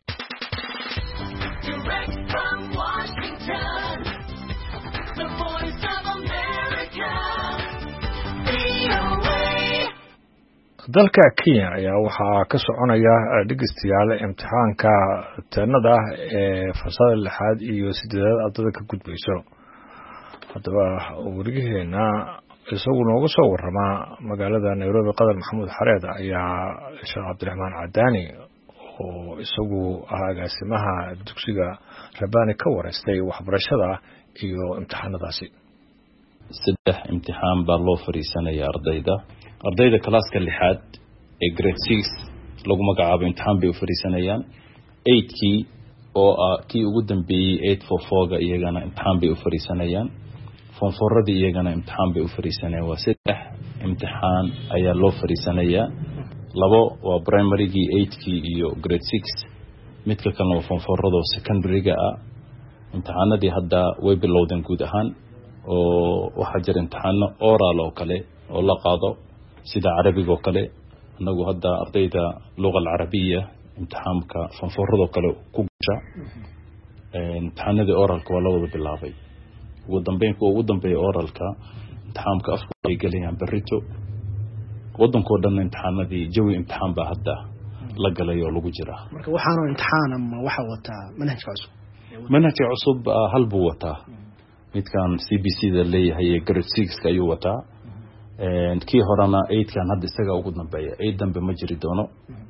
dalka Kenya ayaa waxaa ka soconaya dhigeystayaal imtixaanka teenada ee fasalka lixaad iyo siddeedaad ardayda ka gudbayso haddaba warigeena isagu nooga soo warrama magaalada Nairobi Qadar Maxamuud Xareed ayaa Sheekh Cabdiraxmaan Cadaani oo isagu ah agaasimaha dugsiga Rabbaani ka wareystay waxbarashada iyo imtixaanadaasi saddex imtixaan baa loo fariisanaya ardayda ardayda kalaaska lixaad ee grade six lagu magacaabo imtixaan bay u fariisanayaan eight kii oo ah kii ugu dambeeyay eight four four ga iyagana imtixaan bay u fariisanayaan form four radii iyagana imtixaan bay u fariisanayaan waa saddex imtixaan ayaa loo fariisanayaa labo waa primarygii eight kii iyo grade six midka kalena waa form four rado secondaryga ah imtixaanadii hadda way bilowdeen guud ahaan oo waxaa jira imtixaano oral oo kale oo la qaado sida carabiga oo kale anagu hadda ardayda luqada carabiga imtixaanka fanforado kale ku gasha imtixaanada oralka waa la wada bilaabay ugu dambeyn kuwa ugu dambeeya oralka imtixaanka afka ay galayaan barito wadanko dhan imtixaanadii jawi imtixaan baa hadda la galay oo lagu jira marka waxaanu imtixaan ama waxa wata manhajka cusub manhajka cusub hal buu wataa midkan C B C da leeyahay grade six ka ayuu wataa ee kii horana eight kan hadda isaga ugu dambeeya eight dambe ma jiri doono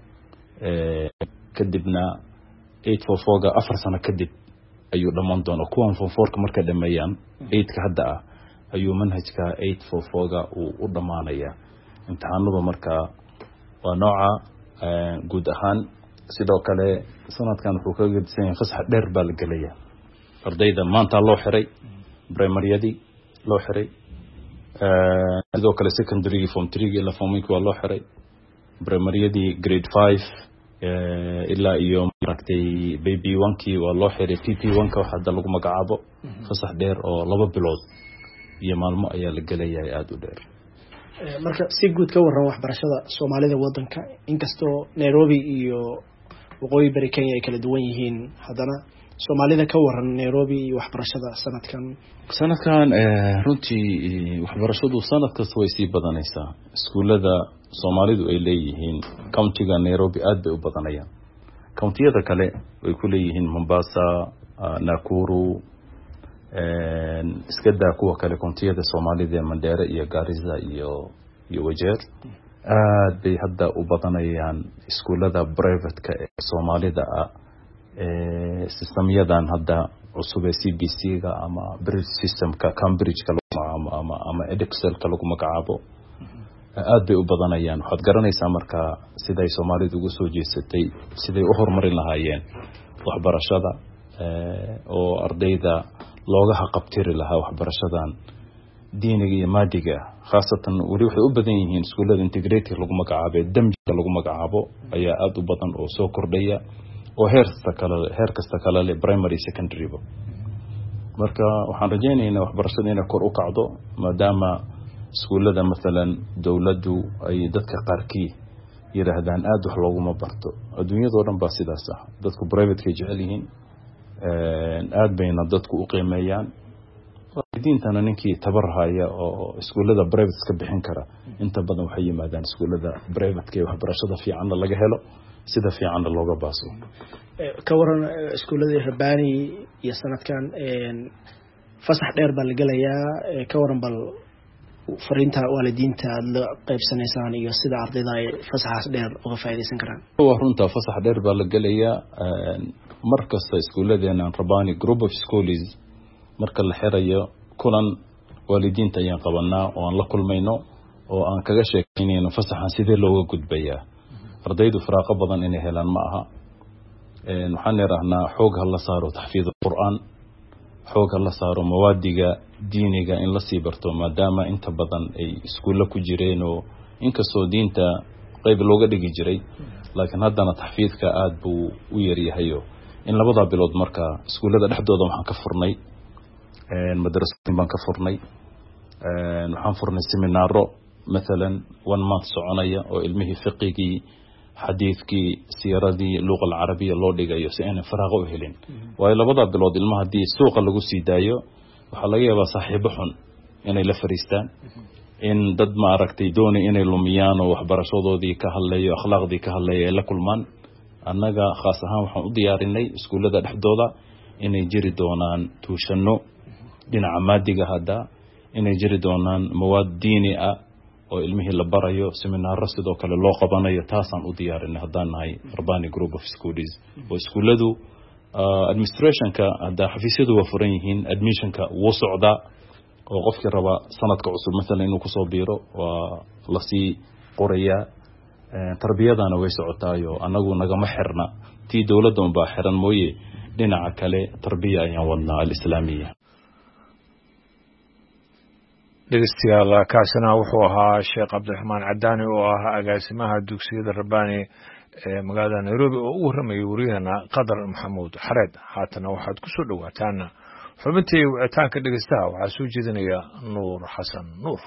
ee kadibna eight four four ga afar sano kadib ayuu dhamaan doono kuwan form four ka marka dhameeyaan eight ka hadda ah ayuu manhajka eight four four ga uu u dhamaanaya imtixaanadu marka waa nooca guud ahaan sidoo kale sanadkan wuxuu ka gudsan yahay fasax dheer baa la galaya ardayda maanta loo xiray primaryadii loo xiray ee sidoo kale secondary form three ila form one waa loo xiray primaryadii grade five ee ila iyo maragtay baby one kii waa loo xiray P P one ka waxa hadda lagu magacaabo fasax dheer oo laba bilood iyo maalmo ayaa la galaya aad u dheer marka si guud ka waran waxbarashada Soomaalida wadanka inkastoo Nairobi iyo waqooyi bari Kenya ay kala duwan yihiin haddana soomaalida ka waran Nairobi iyo waxbarashada sanadkan sanadkan runtii waxbarashadu sanad kasta way sii badanaysaa iskuulada Soomaalidu ay leeyihiin countiga Nairobi aad bay u badanayaan countiyada kale way ku leeyihiin Mombasa Nakuru iska daa kuwa kale countiyada Soomaalida Mandera iyo Garissa iyo iyo Wajeer aad bay hadda u badanayaan iskuulada private-ka ee Soomaalida ah ee systemyadan hadda cusub ee C B C-ga ama British system-ka Cambridge-ka ama ama ama Edexcel-ka lagu magacaabo aad bay u badanayaan waxaad garanaysaa marka sida ay Soomaalidu ugu soo jeesatay siday u horumarin lahaayeen waxbarashada oo ardayda looga haqabtiri lahaa waxbarashadan diiniga iyo maadiga khaasatan wali waxay u badan yihiin iskuulada integrated lagu magacaabo damjiga lagu magacaabo ayaa aad u badan oo soo kordhaya oo heerka kale heer kasta kale leh primary secondary marka waxaan rajaynaynaa waxbarashada inay kor u kacdo maadaama iskuulada midalan dawladdu ay dadka qaarkii yiraahdaan aad wax looguma barto adduunyada dhan baa sidaas ah dadku private ka jecel yihiin aad bayna dadku u qiimeeyaan diintana ninkii tabarhaya oo iskuulada private ka bixin kara inta badan waxay yimaadaan iskuulada private ee waxbarashada fiican laga helo sida fiican looga baaso ka waran iskuulada Rabani iyo sanadkan fasax dheer baa la galayaa ka waran bal fariinta waalidiinta la qaybsanaysaan iyo sida ardayda ay fasaxaas dheer uga faa'iideysan karaan waa runta fasax dheer baa la galayaa markasta iskuuladeena Rabani group of schools marka la xirayo kulan waalidiinta ayaan qabanaa oo aan la kulmayno oo aan kaga sheekeynayno fasaxan sidee looga gudbayaa ardaydu firaaqo badan inay helaan ma aha een waxaan yiraahnaa xoog hal la saaro taxfiid qur'aan xoog hal la saaro mawaadiga diiniga in la sii barto maadaama inta badan ay iskuulla ku jireen oo inkastoo diinta qayb looga dhigi jiray laakiin haddana taxfiidka aad buu u yaryahay in labada bilood marka iskuullada dhexdooda waxaan ka furnay een madrasooyin baan ka furnay een waxaan furnay seminaaro مثلا one month soconaya oo ilmihi fiqigi xadiidkii siiradii luqada carabiga loo dhigayo si aan faraaqo u helin way labada bilood ilmaha hadii suuqa lagu sii daayo waxa laga yaabaa saaxiibo xun inay la fariistaan in dad ma aragtay doonay inay lumiyaan oo waxbarashadoodii ka hadlayo akhlaaqdii ka hadlayo ay la kulmaan annaga khaas ahaan waxaan u diyaarinay iskuulada dhexdooda inay jiri doonaan tuushano dhinaca maadiga hadda inay jiri doonaan mawaad diini ah oo ilmihi la barayo seminaaro sidoo kale loo qabanayo taasaan u diyaarinay haddaan nahay Rabani group of schools oo iskuuladu administrationka hadda xafiisyadu waa furan yihiin admissionka wuu socdaa oo qofkii raba sanadka cusub mesela inuu kusoo biiro waa la sii qoraya tarbiyadana way socotaayo anagu nagama xirna tii dawladda un baa xiran mooye dhinaca kale tarbiya ayaan wadnaa al-islaamiya dhegeystayaal kaasina wuxuu ahaa Sheekh Cabdiraxmaan Cadaani oo ah agaasimaha dugsiyada Rabani ee magaalada Nairobi oo u warramay wariyana Qadar Maxamuud Xareed haatana waxaad ku soo dhawaataan xubintii wicitaanka dhegeystaha waxaa soo jeedinaya Nuur Xasan Nuur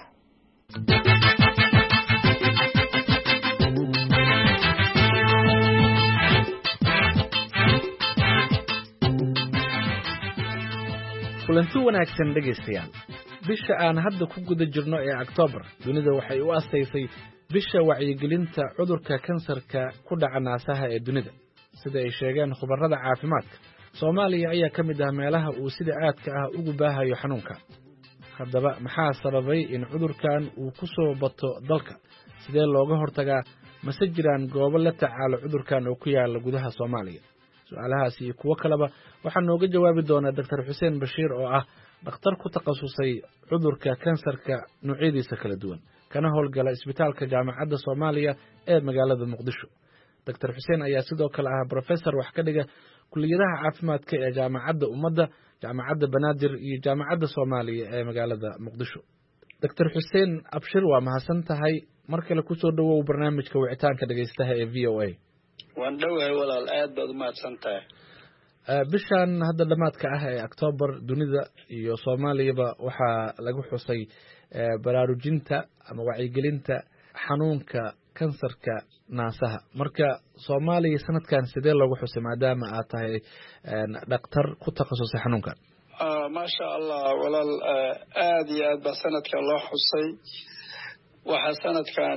kulanti wanaagsan dhegeystayaal bisha aan hadda ku guda jirno ee October dunida waxay u asteysay bisha wacyigelinta cudurka kansarka ku dhaca naasaha ee dunida sida ay sheegeen khubarada caafimaadka Soomaaliya ayaa ka mid ah meelaha uu sida aadka ah ugu baahayo xanuunka haddaba maxaa sababay in cudurkan uu ku soo bato dalka sidee looga hortagaa mase jiraan goobo la tacaalo cudurkan oo ku yaala gudaha Soomaaliya su'aalahaas iyo kuwa kaleba waxaan nooga jawaabi doonaa Dr Xuseen Bashiir oo ah dhakhtar ku takhasusay cudurka kansarka noocyadiisa kala duwan kana howlgala isbitaalka jaamacadda Soomaaliya ee magaalada Muqdisho Dr Xuseen ayaa sidoo kale ah professor wax ka dhiga kulliyadaha caafimaadka ee jaamacadda ummadda jaamacadda Banaadir iyo jaamacadda Soomaaliya ee magaalada Muqdisho Dr Xuseen abshir waa mahadsan tahay markale ku soo dhawow barnaamijka wicitaanka dhageystaha ee V O A waan dhawahay walaal aad baad u mahadsan tahay bishan hadda dhamaadka ah ee October dunida iyo Soomaaliyaba waxa lagu xusay baraarujinta ama wacyigelinta xanuunka kansarka naasaha marka Soomaaliya sanadkan sidee loogu xusay maadaama aad tahay dhakhtar ku takhasusay xanuunkan ما شاء الله ولا آد يا آد بسنة الله حسي وحسنة كان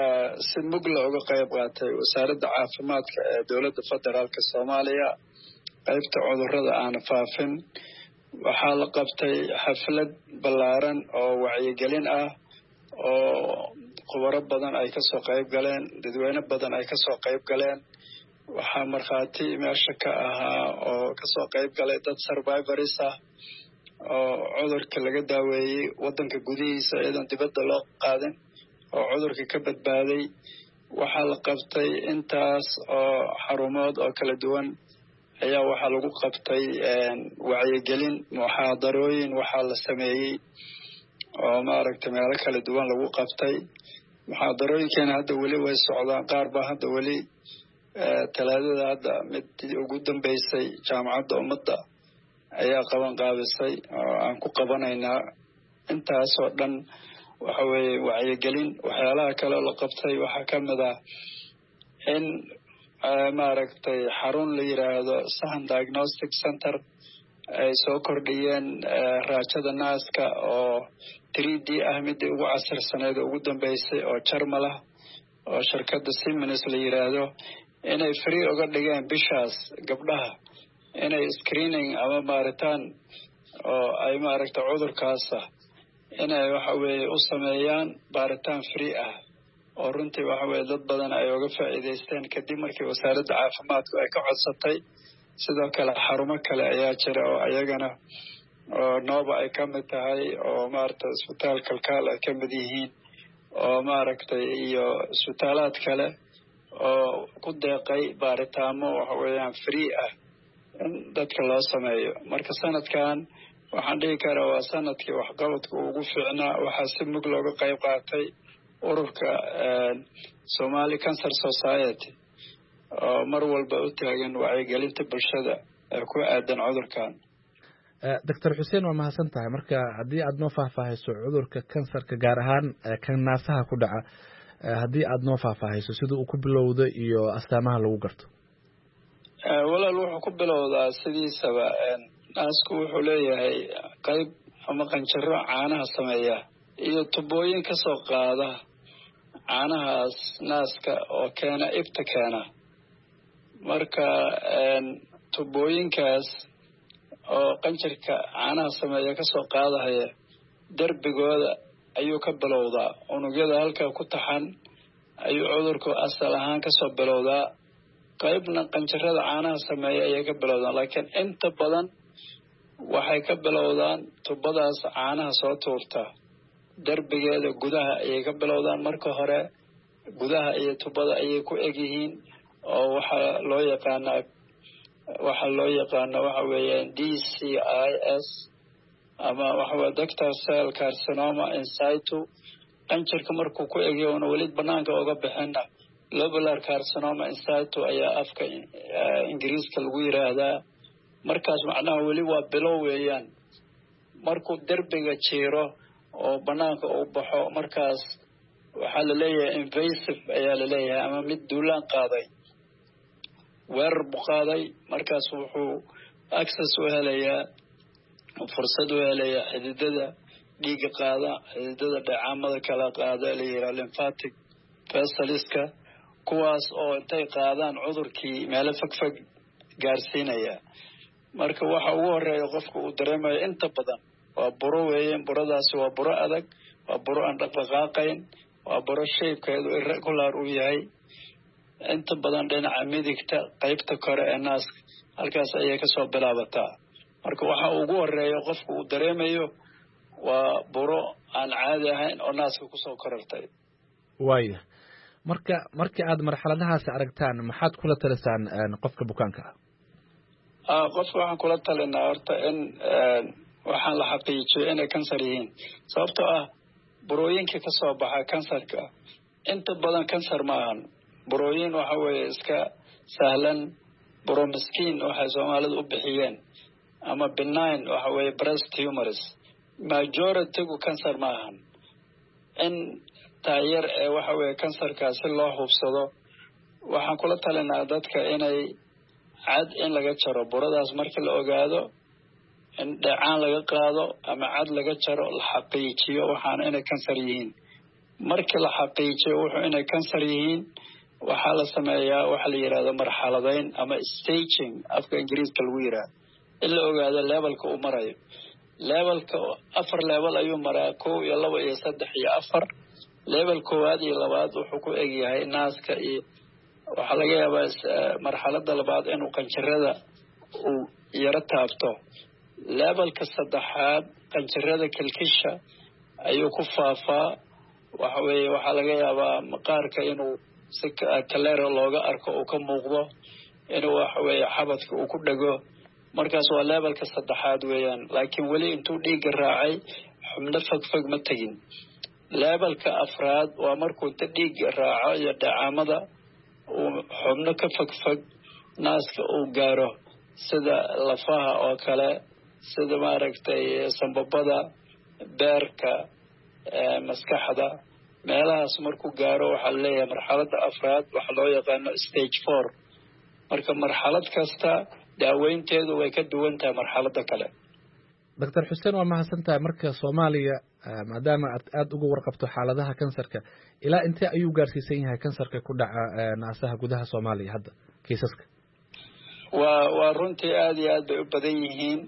سمجلة وقيب قاتي وسارد عافمات دولة الفدرال كالصومالية قيبت عذر رضا عن فافن وحال قبتي حفلة بلارن أو وعي قلين أه أو قوارب بدن أي كسو قيب قلين ددوين بدن أي كسو قيب قلين waxaa markhaati meesha ka ahaa oo kasoo qayb galay dad survivors ah oo cudurka laga daaweeyey wadanka gudihiisa iyadan dibadda loo qaadin oo cudurka ka badbaaday waxaa la qabtay intaas oo xarumood oo kala duwan ayaa waxaa lagu qabtay wacyigelin muxaadarooyin waxaa la sameeyey oo maaragtay meelo kala duwan lagu qabtay muxaadarooyinkeena hadda weli way socdaan qaar baa hadda weli talaadada hadda mid ugu dambeysay jaamacadda ummadda ayaa qaban qaabisay oo aan ku qabanaynaa intaasoo dhan waxa weeye wacyigelin waxyaalaha kale la qabtay waxaa ka mid ah in maaragtay xarun la yiraahdo Sahan Diagnostic Center ay soo kordhiyeen raajada naaska oo three D ah mid ugu casirsaneed ugu dambeysay oo Jarmal ah oo shirkadda Siemens la yiraahdo inay free uga dhigeen bishaas gabdhaha inay screening ama baaritaan oo ay maaragtay cudurkaas inay waxa weeye u sameeyaan baaritaan free ah oo runtii waxa weeye dad badan ay uga faa'iideysteen kadib markii wasaaradda caafimaadku ay ka codsatay sidoo kale xarumo kale ayaa jira oo ayagana oo nooba ay ka mid tahay oo maaragtay isbitaal kalkaal ay ka mid yihiin oo maaragtay iyo isbitaalaad kale oo ku deeqay baaritaamo waxa weeyaan free ah in dadka loo sameeyo marka sanadkan waxaan dhihi karaa waa sanadkii waxqabadka ugu fiicnaa waxaa si mug looga qayb qaatay ururka Somali Cancer Society oo mar walba u taagan wacyigelinta bulshada ee ku aadan cudurkan Doctor Hussein waa mahadsan tahay marka haddii aad noo faahfaahayso cudurka kansarka gaar ahaan kan naasaha ku dhaca haddii aad noo faahfaahayso sida uu ku bilowdo iyo astaamaha lagu garto walaal wuxuu ku bilowdaa sidiisaba naasku wuxuu leeyahay qayb ama qanjiro caanaha sameeya iyo tubooyin ka soo qaada caanahaas naaska oo keena ibta keena marka tubooyinkaas oo qanjirka caanaha sameeya ka soo qaadahaya darbigooda ayuu ka bilowdaa unugyada halka ku taxan ayuu cudurku asal ahaan ka soo bilowdaa qaybna qanjirada caanaha sameeya ayay ka bilowdaan laakiin inta badan waxay ka bilowdaan tubadaas caanaha soo tuurta darbigeeda gudaha ayay ka bilowdaan marka hore gudaha iyo tubada ayay ku eg yihiin oo waxaa loo yaqaanaa waxaa loo yaqaana waxa weeyaan D C I S ama waxa weeye ductal cell carcinoma in situ qanjirka markuu ku egyo una weli banaanka uga bixina lobular carcinoma in situ ayaa afka ingiriiska lagu yiraahdaa markaas macnaha weli waa bilow weeyaan markuu derbiga jiiro oo banaanka u baxo markaas waxaa la leeyahay invasive ayaa la leeyahay ama mid duulaan qaaday weerar buu qaaday markaas wuxuu access u helayaa fursad u helayaa xididada dhiiga qaada xididada dheecaamada kala qaada la yiraahdo lymphatic vessels-ka kuwaas oo intay qaadaan cudurkii meelo fogfog gaarsiinaya marka waxa ugu horeeya qofka uu dareemayo inta badan waa buro weeyaan buradaasi waa buro adag waa buro aan dhaqdhaqaaqayn waa buro shapekeedu irregular u yahay inta badan dhinaca midigta qaybta kore ee naaska halkaas ayay kasoo bilaabataa marka waxa ugu horeeya qofka uu dareemayo waa buro aan caadi ahayn oo naaska kusoo korortay waaya marka markii aad marxaladahaas aragtaan maxaad kula talisaan qofka bukaanka ah qofka waxaan kula talinaa horta in waxaan la xaqiijiyo inay kansar yihiin sababtoo ah burooyinka ka soo baxa kansarka inta badan kansar ma ahan burooyin waxa weeye iska sahlan buro miskiin waxay Soomaalidu u bixiyeen ama benign waxa weeye breast tumors majority-gu kansar ma ahan in taayar ee waxa weeye kansarkaa si loo hubsado waxaan kula talinaa dadka inay cad in laga jaro buradaas markii la ogaado in dheecaan laga qaado ama cad laga jaro la xaqiijiyo waxaana inay kansar yihiin markii la xaqiijiyo wuxuu inay kansar yihiin waxaa la sameeyaa waxa la yidhahdo marxaladayn ama staging afka ingiriiska lagu yidhaahdo in la ogaado levelka uu marayo levelka afar level ayuu maraa kow iyo laba iyo saddex iyo afar level koowaad iyo labaad wuxuu ku egyahay naaska iyo waxaa laga yaabaa marxalada labaad inuu qanjirada uu yaro taabto levelka saddexaad qanjirada kilkisha ayuu ku faafaa waxa weeye waxaa laga yaabaa maqaarka inuu si kaleera looga arko uu ka muuqdo inuu waxa weeye xabadka uu ku dhego markaas waa levelka saddexaad weeyaan laakiin weli intuu dhiigga raacay xubno fogfog ma tegin levelka afraad waa markuu inta dhiigga raaco iyo dhacaamada uu xubno ka fogfog naaska uu gaaro sida lafaha oo kale sida maaragtay sambabada beerka maskaxda meelahaas markuu gaaro waxaa laleeyahay marxaladda afraad waxaa loo yaqaano stage four marka marxalad kasta daaweynteedu way ka duwan tahay marxaladda kale doctor xuseen waa mahadsan tahay marka soomaaliya maadaama aad aada uga warqabto xaaladaha kansarka ilaa intee ayuu gaarsiisan yahay kansarka ku dhaca naasaha gudaha soomaaliya hadda kiisaska waa waa runtii aada iyo aad bay u badan yihiin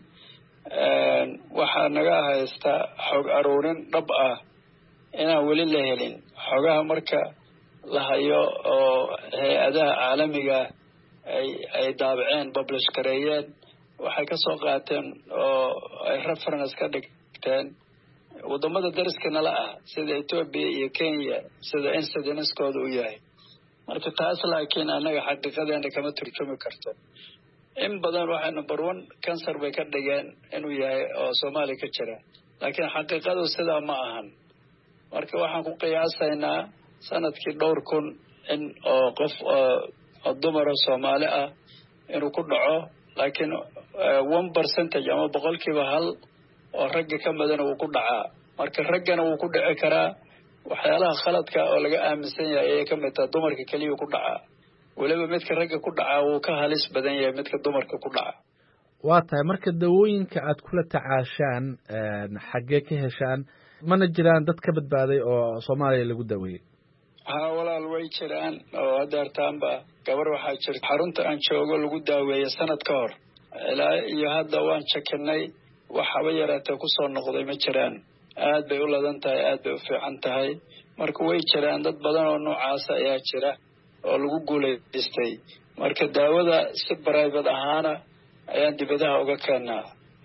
waxaa naga haysta xog aruurin dhab ah inaan weli la helin xogaha marka la hayo oo hay-adaha caalamiga ay ay daabaceen publish gareeyeen waxay ka soo qaateen oo ay reference ka dhigteen wadamada dariska nala ah sida Ethiopia iyo Kenya sida incidenskooda u yahay marka taas laakiin anaga xaqiiqadeena kama turjumi karto in badan waxay number one cancer bay ka dhigeen inuu yahay oo Soomaaliya ka jira laakiin xaqiiqadu sidaa ma ahan marka waxaan ku qiyaasaynaa sanadkii dhowr kun in oo qof oo dumar Soomaali ah inuu ku dhaco laakiin one percentage ama boqolkiiba hal oo ragga ka badan uu ku dhacaa marka raggana uu ku dhici karaa waxyaalaha khaladka oo laga aaminsan yahay ee ka mid ah dumarka kaliya ku dhacaa waliba midka ragga ku dhacaa uu ka halis badan yahay midka dumarka ku dhaca waa tahay marka dawooyinka aad kula tacaashaan xaggee ka heshaan mana jiraan dad ka badbaaday oo Soomaaliya lagu daweeyay haa walaal way jiraan oo adeertaanba gabar waxaa jirta xarunta aan joogo lagu daaweeyay sanad ka hor ilaa iyo hadda waan chekinay waxaba yaraatee ku soo noqday ma jiraan aad bay u ladan tahay aad bay u fiican tahay marka way jiraan dad badan oo noocaas ayaa jira oo lagu guuleystay marka daawada si private ahaana ayaan dibadaha uga keenaa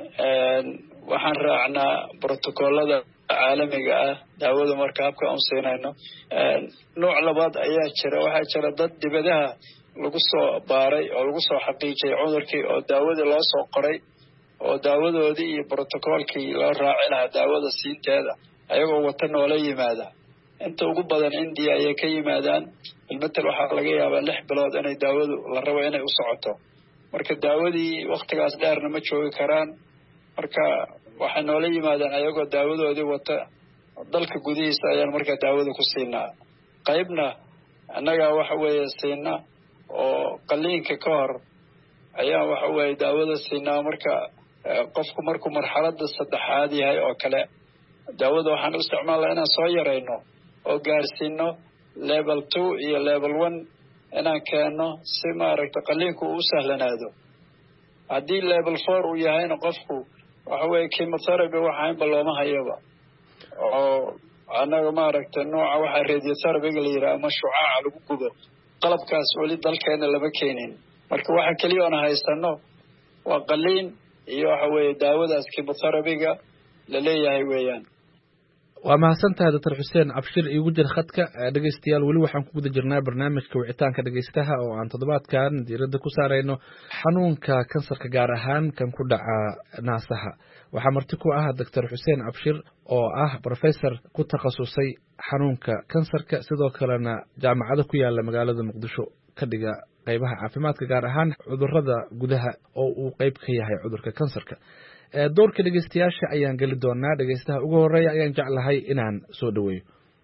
waxaan raacnaa protocollada caalamiga ah daawada marka habka aan siinayno nooc labaad ayaa jira waxaa jira dad dibadaha lagu soo baaray oo lagu soo xaqiijiyay cudurkii oo daawadii loo soo qoray oo daawadoodii iyo protocolkii loo raaci lahaa daawada siinteeda ayagoo wata noola yimaada inta ugu badan India ayay ka yimaadaan ilmatal waxaa laga yaabaa lix bilood inay daawadu la rabo inay u socoto marka daawadii waqtigaas dheerna ma joogi karaan marka waxay noola yimaadaan ayagoo daawadoodii wata dalka gudihiisa ayaan markaa daawada ku siinaa qaybna annaga waxa weeye siinaa oo qaliinka ka hor ayaa waxa weeye daawada siinaa marka qofku markuu marxaladda saddexaad yahay oo kale daawada waxaan u isticmaalnaa inaan soo yarayno oo gaarsiino level two iyo level one inaan keeno si maaragta qaliinku uu sahlanaado haddii level four uu yahayna qofku waxa weeye chemotherapy waxa inba looma hayaba oo annaga maaragta nooca waxaa radiotherapy la yidhaha ama shucaaca lagu gubo qalabkaas weli dalkeena lama keenin marka waxa keliya oona haysano waa qaliin iyo waxa weeye daawadaas chemotherapy-ga la leeyahay weeyaan waa mahadsantahay doctor xuseen abshir iigu jir khadka dhegeystayaal weli waxaan ku guda jirnaa barnaamijka wicitaanka dhegeystaha oo aan toddobaadkan diiradda ku saarayno xanuunka kansarka gaar ahaan kan ku dhaca naasaha waxaa marti ku ah doctor xuseen abshir oo ah professor ku takhasusay xanuunka kansarka sidoo kalena jaamacada ku yaala magaalada muqdisho ka dhiga qaybaha caafimaadka gaar ahaan cudurrada gudaha oo uu qayb ka yahay cudurka kansarka doorka dhegeystayaasha ayaan geli doonaa dhegeystaha ugu horeeya ayaan jeclahay inaan soo dhaweeyo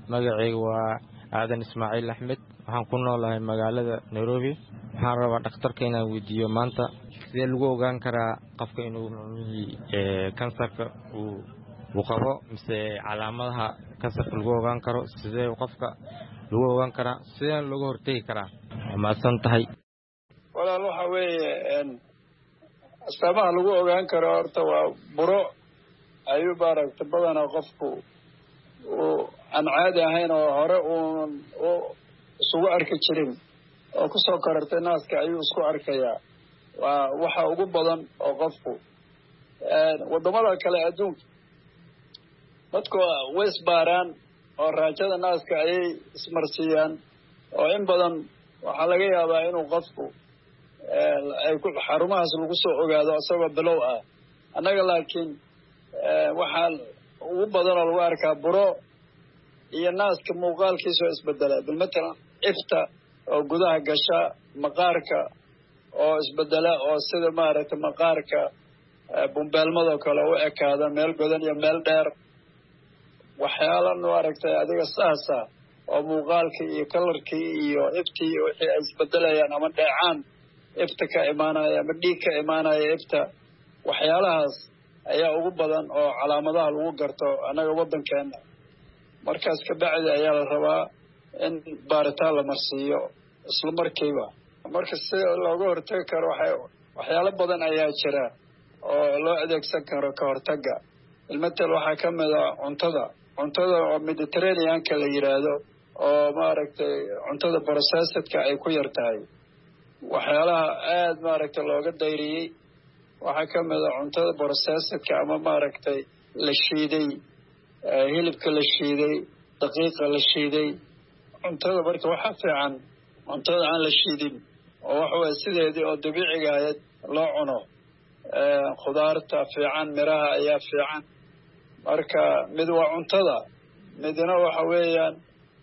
magacayga waa aadan ismaaciil axmed waxaan ku noolahay magaalada nairobi waxaan rabaa dhakhtarka inaan weydiiyo maanta sidee lagu ogaan karaa qofka inuu kansarka uu qabo mise calaamadaha kansarka lagu ogaan karo sidee qofka lagu ogaan karaa sidee looga hortegi karaa mahadsan tahay walaal waxa weeye astaamaha lagu ogaan karo horta waa buro ayuu maaragta badanaa qofku uu aan caadi ahayn oo hore uun isugu arki jirin oo kusoo korartay naaska ayuu isku arkayaa waa waxa ugu badan oo qofku waddamada kale adduunka dadku way isbaaraan oo raajada naaska ayay ismarsiiyaan oo in badan waxaa laga yaabaa inuu qofku ay xarumahaas lagu soo ogaado isagoo bilow ah annaga laakiin waxaa ugu badan oo lagu arkaa buro iyo naaska muuqaalkiisa oo isbedela bilmatalan ifta oo gudaha gasha maqaarka oo isbedela oo sida maaragtay maqaarka bumbeelmadoo kale u ekaada meel godan iyo meel dheer waxyaala maaragtay adiga saasa oo muuqaalkii iyo kalarkii iyo iftii iyo wixii ay isbedelayaan ama dheecaan ifta ka imaanaya ama dhiig ka imaanaya ifta waxyaalahaas ayaa ugu badan oo calaamadaha lagu garto annaga waddankeena markaas kabacdi ayaa la rabaa in baaritaan la marsiiyo isla markiiba marka si looga hortagi karo waxay waxyaalo badan ayaa jira oo loo adeegsan karo ka hortaga ilmatel waxaa ka mid a cuntada cuntada oo mediterraneanka la yidhaahdo oo maaragtay cuntada processedka ay ku yar tahay waxyaalaha aada maaragtay looga dayriyey waxaa ka mid a cuntada processedka ama maaragtay la shiiday hilibka la shiiday daqiiqa la shiiday cuntada marka waxaa fiican cuntada aan la shiidin oo waxa weye sideedii oo dabiiciga ahayd loo cuno khudaarta fiican miraha ayaa fiican marka mid waa cuntada midna waxa weeyaan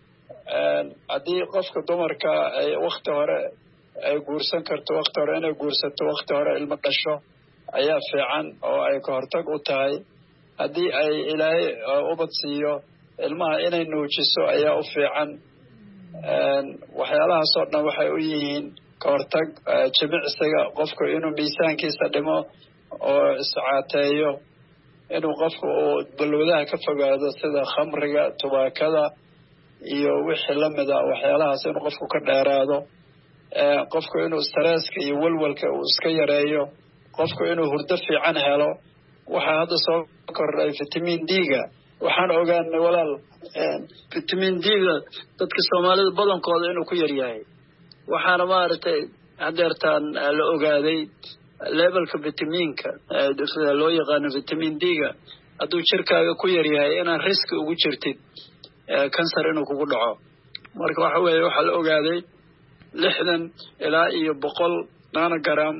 haddii qofka dumarka ay wakti hore ay guursan karto wakti hore inay guursato wakti hore ilmo dhasho ayaa fiican oo ay ka hortag u tahay haddii ay ilaahay ubad siiyo ilmaha inay nuujiso ayaa u fiican waxyaalahaasoo dhan waxay u yihiin ka hortag jimicsiga qofku inuu miisaankiisa dhimo oo iscaateeyo inuu qofku uu balwadaha ka fogaado sida khamriga tubaakada iyo wixii lamida waxyaalahaas inuu qofku ka dheeraado qofku inuu stresska iyo walwalka uu iska yareeyo qofku inuu hurdo fiican helo waxaa hadda soo kordhay vitamin d-ga waxaan ogaanay walaal vitamin d-ga dadka soomaalida badankooda inuu ku yar yahay waxaana maaragtay hadeertaan la ogaaday levelka vitaminka sida loo yaqaano vitamin d-ga hadduu jirkaaga ku yar yahay inaan riski ugu jirtid kansar inuu kugu dhaco marka waxa weeye waxaa la ogaaday lixdan ilaa iyo boqol nanogram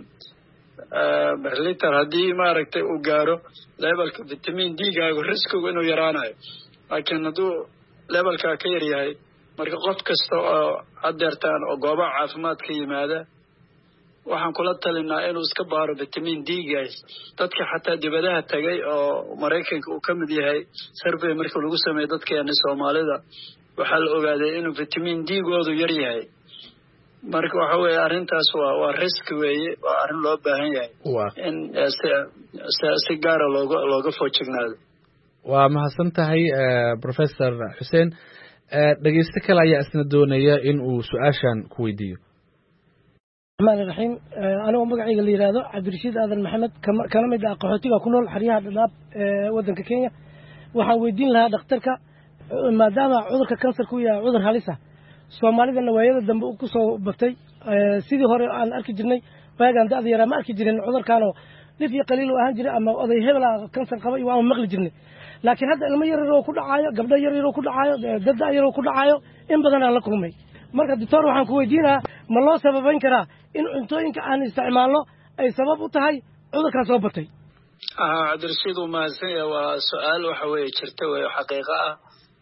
liter haddii maaragtay uu gaaro levelka vitamin d-gaagu riskigu inuu yaraanayo laakiin hadduu levelkaa ka yar yahay marka qof kasta oo hadeertaan oo goobaha caafimaad ka yimaada waxaan kula talinaa inuu iska baaro vitamin d-gaas dadka xataa dibadaha tagay oo maraykanka uu ka mid yahay survey markii lagu sameeyey dadkeena soomaalida waxaa la ogaaday inuu vitamin d-goodu yar yahay marka waxa weeye arrintaas waa waa risk weeye waa arrin loo baahan yahay in si si gaara looga looga foojignaado waa mahadsan tahay professor xuseen dhegeyste kale ayaa isna doonaya in uu su-aashan ku weydiiyo الرحمن الرحيم أنا ومقعي اللي يرادو عبد الرشيد هذا المحمد كان مد قحوتي كنول حريها دلاب ودن كينيا وحاويدين لها دكتورك ما دام عذرك كانسر كويا عذر هالسه Soomaalida nawaayada dambe uu ku soo batay sidii hore aan arki jirnay waagan da'da yara ma arki jirin cudurkan oo dif iyo qaliil oo ahaan jiray ama oday hebel ah kansar qaba iyo aan maqli jirnay laakiin hadda ilmo yar oo ku dhacayo gabdho yar yar oo ku dhacayo dad yar oo ku dhacayo in badan aan la kulmay marka doctor waxaan ku weydiinaa ma loo sababayn karaa in cuntooyinka aan isticmaalno ay sabab u tahay cudurkan soo batay ah adirsidu ma san waa su'aal waxa weeye jirta way xaqiiqo ah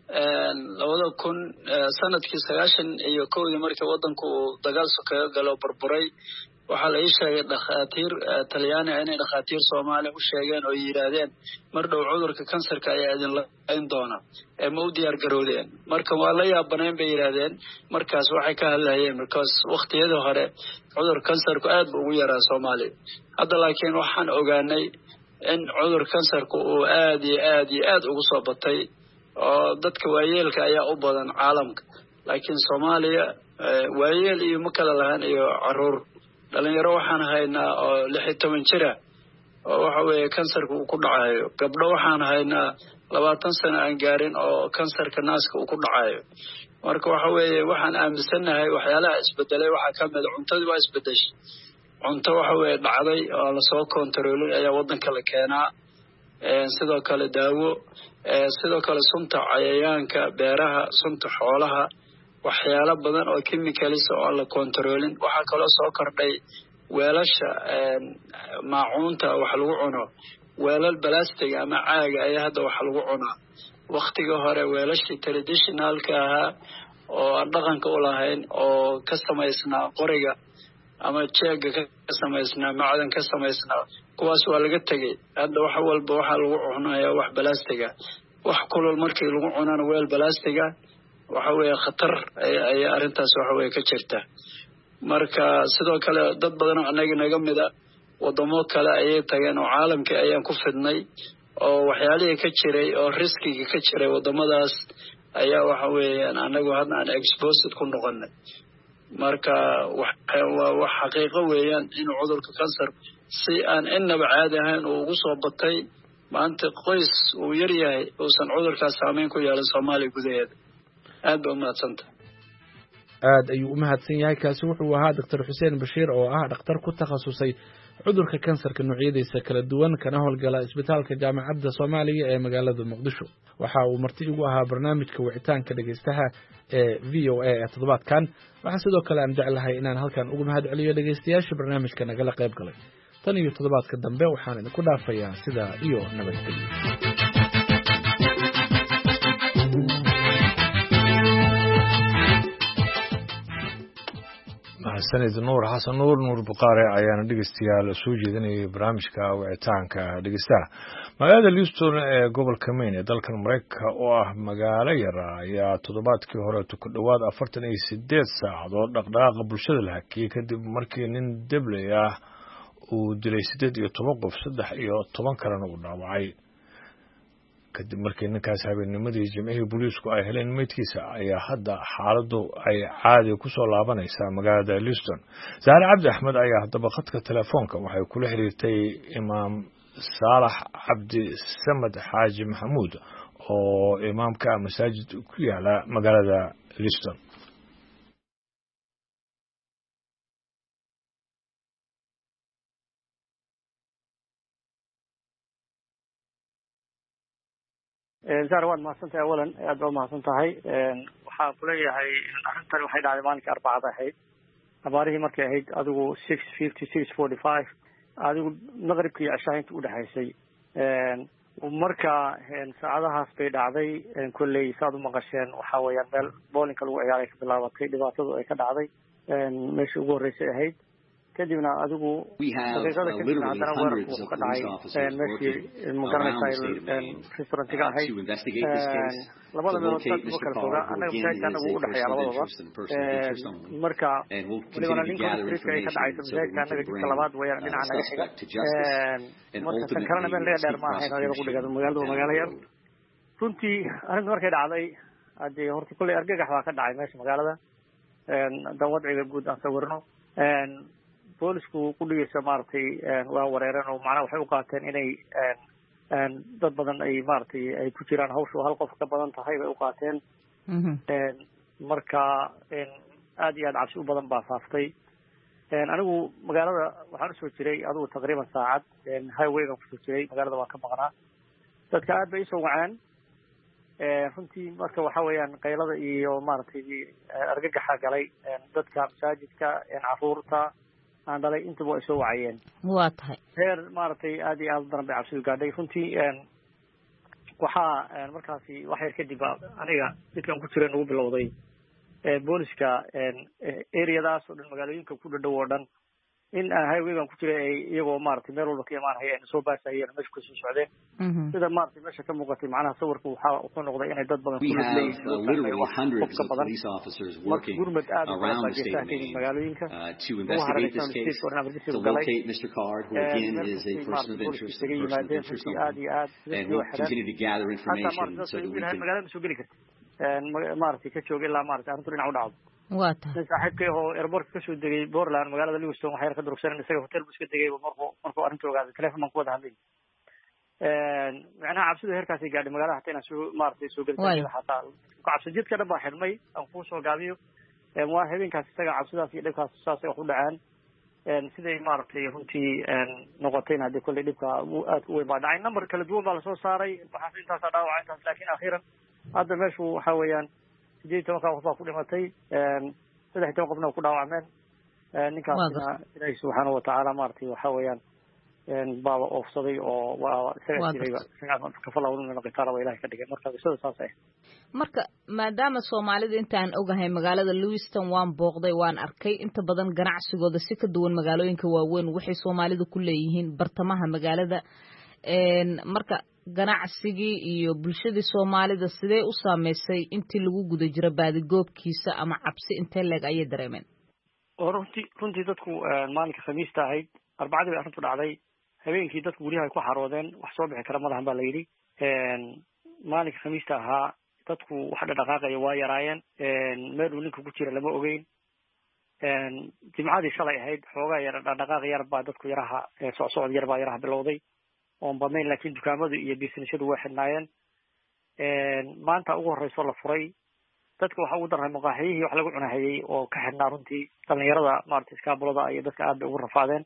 labada kun sanadkii sagaashan iyo kowdii markii waddanku uu dagaal sokeeyo galo burburay waxaa la ii sheegay dhakhaatiir talyaani inay dhakhaatiir soomaali u sheegeen oo yidhaahdeen mar dhow cudurka kansarka ayaa idin layn doona ee ma u diyaar garoodeen marka waa la yaabanayn bay yidhaahdeen markaas waxay ka hadlayeen markaas waktiyadii hore cudur kansarku aad buu ugu yaraa soomaaliya hadda laakiin waxaan ogaanay in cudur kansarku uu aad iyo aad iyo aad ugu soo batay oo dadka waayeelka ayaa u badan caalamka laakiin soomaaliya waayeel iyo ma kala lahaan iyo caruur dhalinyaro waxaan haynaa oo lix iyo toban jira oo waxa weeye kansarka uu ku dhacayo gabdho waxaan haynaa labaatan sano aan gaarin oo kansarka naaska uu ku dhacayo marka waxa weeye waxaan aaminsannahay waxyaalaha isbedelay waxaa ka mid a cuntadii waa isbedeshay cunto waxa weeye dhacday oo lasoo kontaroolin ayaa waddanka la keenaa sidoo kale daawo sidoo kale sunta cayayaanka beeraha sunta xoolaha waxyaalo badan oo chemicalis oo la kontaroolin waxaa kaloo soo kordhay weelasha maacuunta wax lagu cuno weelal plastic ama caaga ayaa hadda wax lagu cunaa waktigii hore weelashii traditionalka ahaa oo aan dhaqanka u lahayn oo ka samaysnaa qoriga ama jeega ka samaysnaa macdan ka samaysnaa kuwaas waa laga tegey hadda wax walba waxaa lagu cunayaa wax plastica wax kulul markii lagu cunana weel plastica waxa weeye khatar ay arrintaas waxa weeye ka jirta marka sidoo kale dad badan oo anaga naga mida wadamo kale ayay tageen oo caalamkii ayaan ku fidnay oo waxyaalihii ka jiray oo riskiga ka jiray wadamadaas ayaa waxa weeyaan anagu hadda aan exposed ku noqonay marka waa wax xaqiiqo weeyaan in cudurka kansar si aan innaba caadi ahayn uu ugu soo batay maanta qoys uu yar yahay uusan cudurkaas saameyn ku yeelan soomaaliya gudaheeda aad ba umahadsanta aad ayuu u mahadsan yahay kaasi wuxuu ahaa doctor xuseen bashiir oo ah dhakhtar ku takhasusay cudurka kansarka noocyadiisa kala duwan kana howlgala isbitaalka jaamacadda soomaaliya ee magaalada muqdisho waxa uu marti ugu ahaa barnaamijka wicitaanka dhegeystaha ee v o a ee toddobaadkan waxaa sidoo kale aan jeclahay inaan halkan ugu mahad celiyo dhegeystayaasha barnaamijka nagala qayb galay tan iyo toddobaadka dambe waxaan idinku dhaafayaa sidaa iyo nabadgelyo sanid nuur xasan nuur nuur buqaare ayaana dhegeystayaal soo jeedinayay barnaamijka wicitaanka dhegeystaha magaalada Houston ee gobolka Maine ee dalkan Mareykanka oo ah magaalo yar ayaa toddobaadkii hore ku dhawaad afartan iyo siddeed saacadood dhaqdhaqaaqa bulshada la hakiyay kadib markii nin debley ah uu dilay siddeed iyo toban qof saddex iyo toban kalena uu dhaawacay kadib markii ninkaas habeennimadii jimcihii booliisku ay heleen meydkiisa ayaa hadda xaaladdu ay caadi ku soo laabanaysaa magaalada Houston Saare Cabdi Axmed ayaa haddaba khadka telefoonka waxay kula xiriirtay imaam Saalax Cabdi Samad Xaaji Maxamuud oo imaamka masaajid ku yaala magaalada Houston zaar waad mahadsantahay awalan aad baa umahadsan tahay waxaan kuleeyahay arrintan waxay dhacday maalinkii arbacada ahayd abaarihii markay ahayd adigu six fifty six forty five adigu maqribka iyo cishaha inta udhexaysay marka saacadahaas bay dhacday kolley saad u maqasheen waxa weeyaan meel boolinka lagu ciyaaray ka bilaabatay dhibaatadu ay ka dhacday meeshii ugu horreysay ahayd kadibna adigu daqiiqada kadibna haddana weerarku wuxuu ka dhacay meeshii magaranaysaa restaurantiga ahayd labada meelood dad uma kala foga annaga masaajidka annagu ugu dhexeeya labadaba marka walibana lincoln streetka ay ka dhacayso masaajidka annaga jidka labaad weeyaan dhinaca naga xiga marka tan kalena meel laga dheer ma ahayn oo iyada ku dhigado magaalada waa magaalo yar runtii arrinta markay dhacday haddii horta kolley argagax baa ka dhacay meesha magaalada haddaan wadciga guud aan sawirno boolisku qudhigiisa maaragtay waa wareereen oo macnaha waxay u qaateen inay dad badan ay maaragtay ay ku jiraan hawshu hal qof ka badan tahay bay u qaateen marka aad iyo aad cabsi u badan baa faaftay anigu magaalada waxaan usoo jiray adigu taqriiban saacad highwaygan kusoo jiray magaalada waan ka maqnaa dadka aad bay isoo waceen runtii marka waxa weeyaan qaylada iyo maaragtay argagaxa galay dadka masaajidka caruurta aan dhalay intaba ay soo wacayeen waa tahay heer maaragtay aad iyo aad badan bay cabsidu gaadhay runtii waxaa markaasi wax yar kadib aniga dadkan ku jireen ugu bilowday booliska areadaas oo dhan magaalooyinka ku dhadhow oo dhan in highwaygan ku jiray iyagoo maaragtay meel walba ka imaanaya ayna soo baasayeen meesha kasoo socdeen sida maaragtay meesha ka muuqatay macnaha sawirka waxaa wuxuu noqday inay dad badan qofka badan marka gurmad aad u badan baa jirta kenya magaalooyinka ugu hareeraysan state oo dhan amarkiisa galay isaga yimaadeen runtii aad iyo aad hataa maaragtay magaalada soo geli karta maaragtay ka jooga ilaa maaragtay arrintu dhinac u dhacdo waa tahay saaxiibkay oo airport ka soo degay Portland magaalada Lewiston waxa yar ka durugsan isaga hotel buu iska degay markuu markuu arrinta ogaaday telefoon man ku wada hadlay een macnaha cabsida heerkaas ay gaadhay magaalada hataa inaan soo maartay soo galtay hataa ku cabsi jidka dhan baa xirmay aan ku soo gaabiyo een waa habeenkaas isaga cabsidaas iyo dhibkaas saas ay wax u dhacaan een siday maartay runtii een noqotay hadii kulli dhibka aad u weyn baa dhacay number kala duwan baa la soo saaray waxa intaas dhaawac intaas laakiin akhiran hadda meeshu waxa weeyaan sidii tobanka qof baa ku dhimatay een saddex toban qofna ku dhaawacmeen een ninkaasna ilaahay subxaanahu wa ta'aala maartay waxa weeyaan een baaba oofsaday oo waa isaga isaga ka falawna qitaar waa ilaahay ka dhigay marka sida saas ah marka maadaama Soomaalida intaan ogahay magaalada Lewiston waan booqday waan arkay inta badan ganacsigooda si ka duwan magaalooyinka waaweyn waxay Soomaalida ku leeyihiin bartamaha magaalada een marka ganacsigii iyo bulshadii Soomaalida sidee u saameysay intii lagu guda jira baadigoobkiisa ama cabsi intee leeg ayay dareemeen oo runtii runtii dadku maalinka khamiista ahayd arbacadii bay arrintu dhacday habeenkii dadku guryaha ay ku xaroodeen wax soo bixi kara malahan baa la yidhi maalinka khamiista ahaa dadku wax dhaqaaqaya waa yaraayeen meel uu ninka ku jira lama ogeyn jimcadii shalay ahayd xoogaa yar dhaqaaq yar baa dadku yaraha socsocod yar baa yaraha bilowday oon badnayn laakiin dukaamadu iyo businessyadu way xidhnaayeen maanta ugu horreysoo la furay dadka waxa ugu daray maqaaxiyihii wax lagu cunahayey oo ka xidhnaa runtii dhalinyarada maaragtay iskaabulada iyo dadka aad bay ugu rafaadeen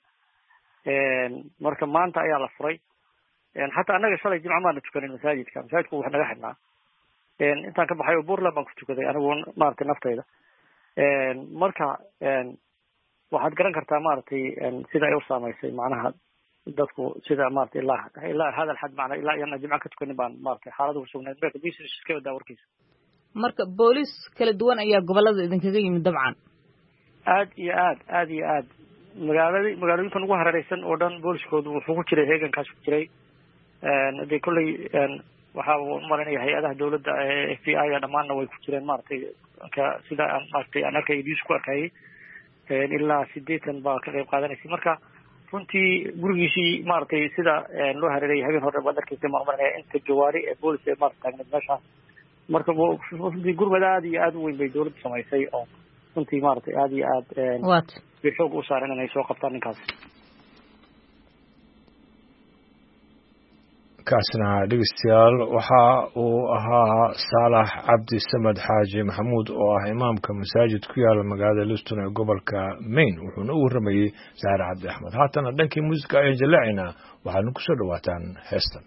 marka maanta ayaa la furay xataa annaga shalay jimco maana tukanin masaajidka masaajidku wax naga xidhnaa intaan ka baxay oo Portland baan ku tukaday anigu maaragtay naftayda marka waxaad garan kartaa maaragtay sida ay u saameysay macnaha dadku sida maartay ilaa ilaa hada xad macna ilaa yana jimca ka tukanin baan maartay xaaladu sugnay marka business ka wada warkiisa marka booliis kala duwan ayaa gobolada idinkaga yimid dabcan aad iyo aad aad iyo aad magaalada magaalooyinkan ugu hareeraysan oo dhan booliskoodu wuxuu ku jiray heegankaas ku jiray een de kulay een waxa uu marinaya hay'adaha dawladda ee F B I dhamaanna way ku jireen maartay ka sida aan maartay aan arkay idis ku arkay een ilaa sideetan baa ka qayb qaadanaysa marka runtii gurigiisii maartay sida loo hareeray habeen hore badarkiisa marmarnaa inta jawaari ee booliska ee maartay meesha marka runtii gurmada aad iyo aad u weyn bay dawladdu samaysay oo runtii maartay aad iyo aad waad xoog u saaran inay soo qabtaan ninkaas kaasna dhegeystayaal waxa uu ahaa Saalax Cabdi Samad Xaaji Maxamuud oo ah imaamka masaajid ku yaala magaalada Lewiston ee gobolka Maine wuxuuna u waramayay Zahra Cabdi Axmed haatana dhankii muusiga ay jaleecina waxaanu ku soo dhawaataan heestan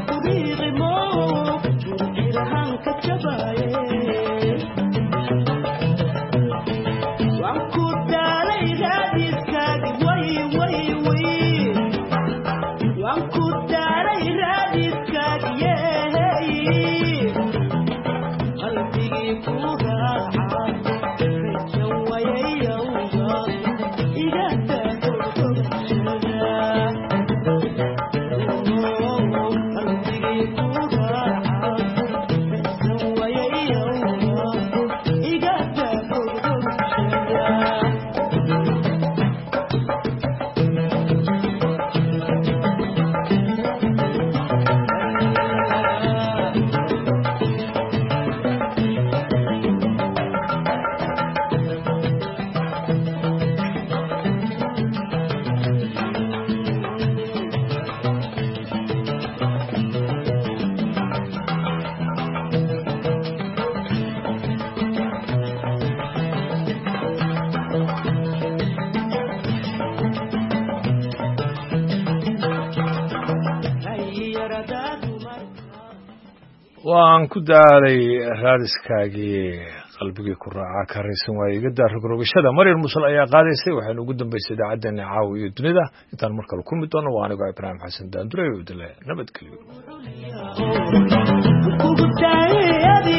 Bye. waan ku daalay raadiskaagii qalbigii ku raacaa ka raysan waaye iga daa rogrogashada maryar musal ayaa qaadaysay waxaynu ugu dambaysay idaacaddeenna caawa iyo dunida intaan mar kale kulmi doono waa anigoo ibraahim xasan daandure udile nabadgelyo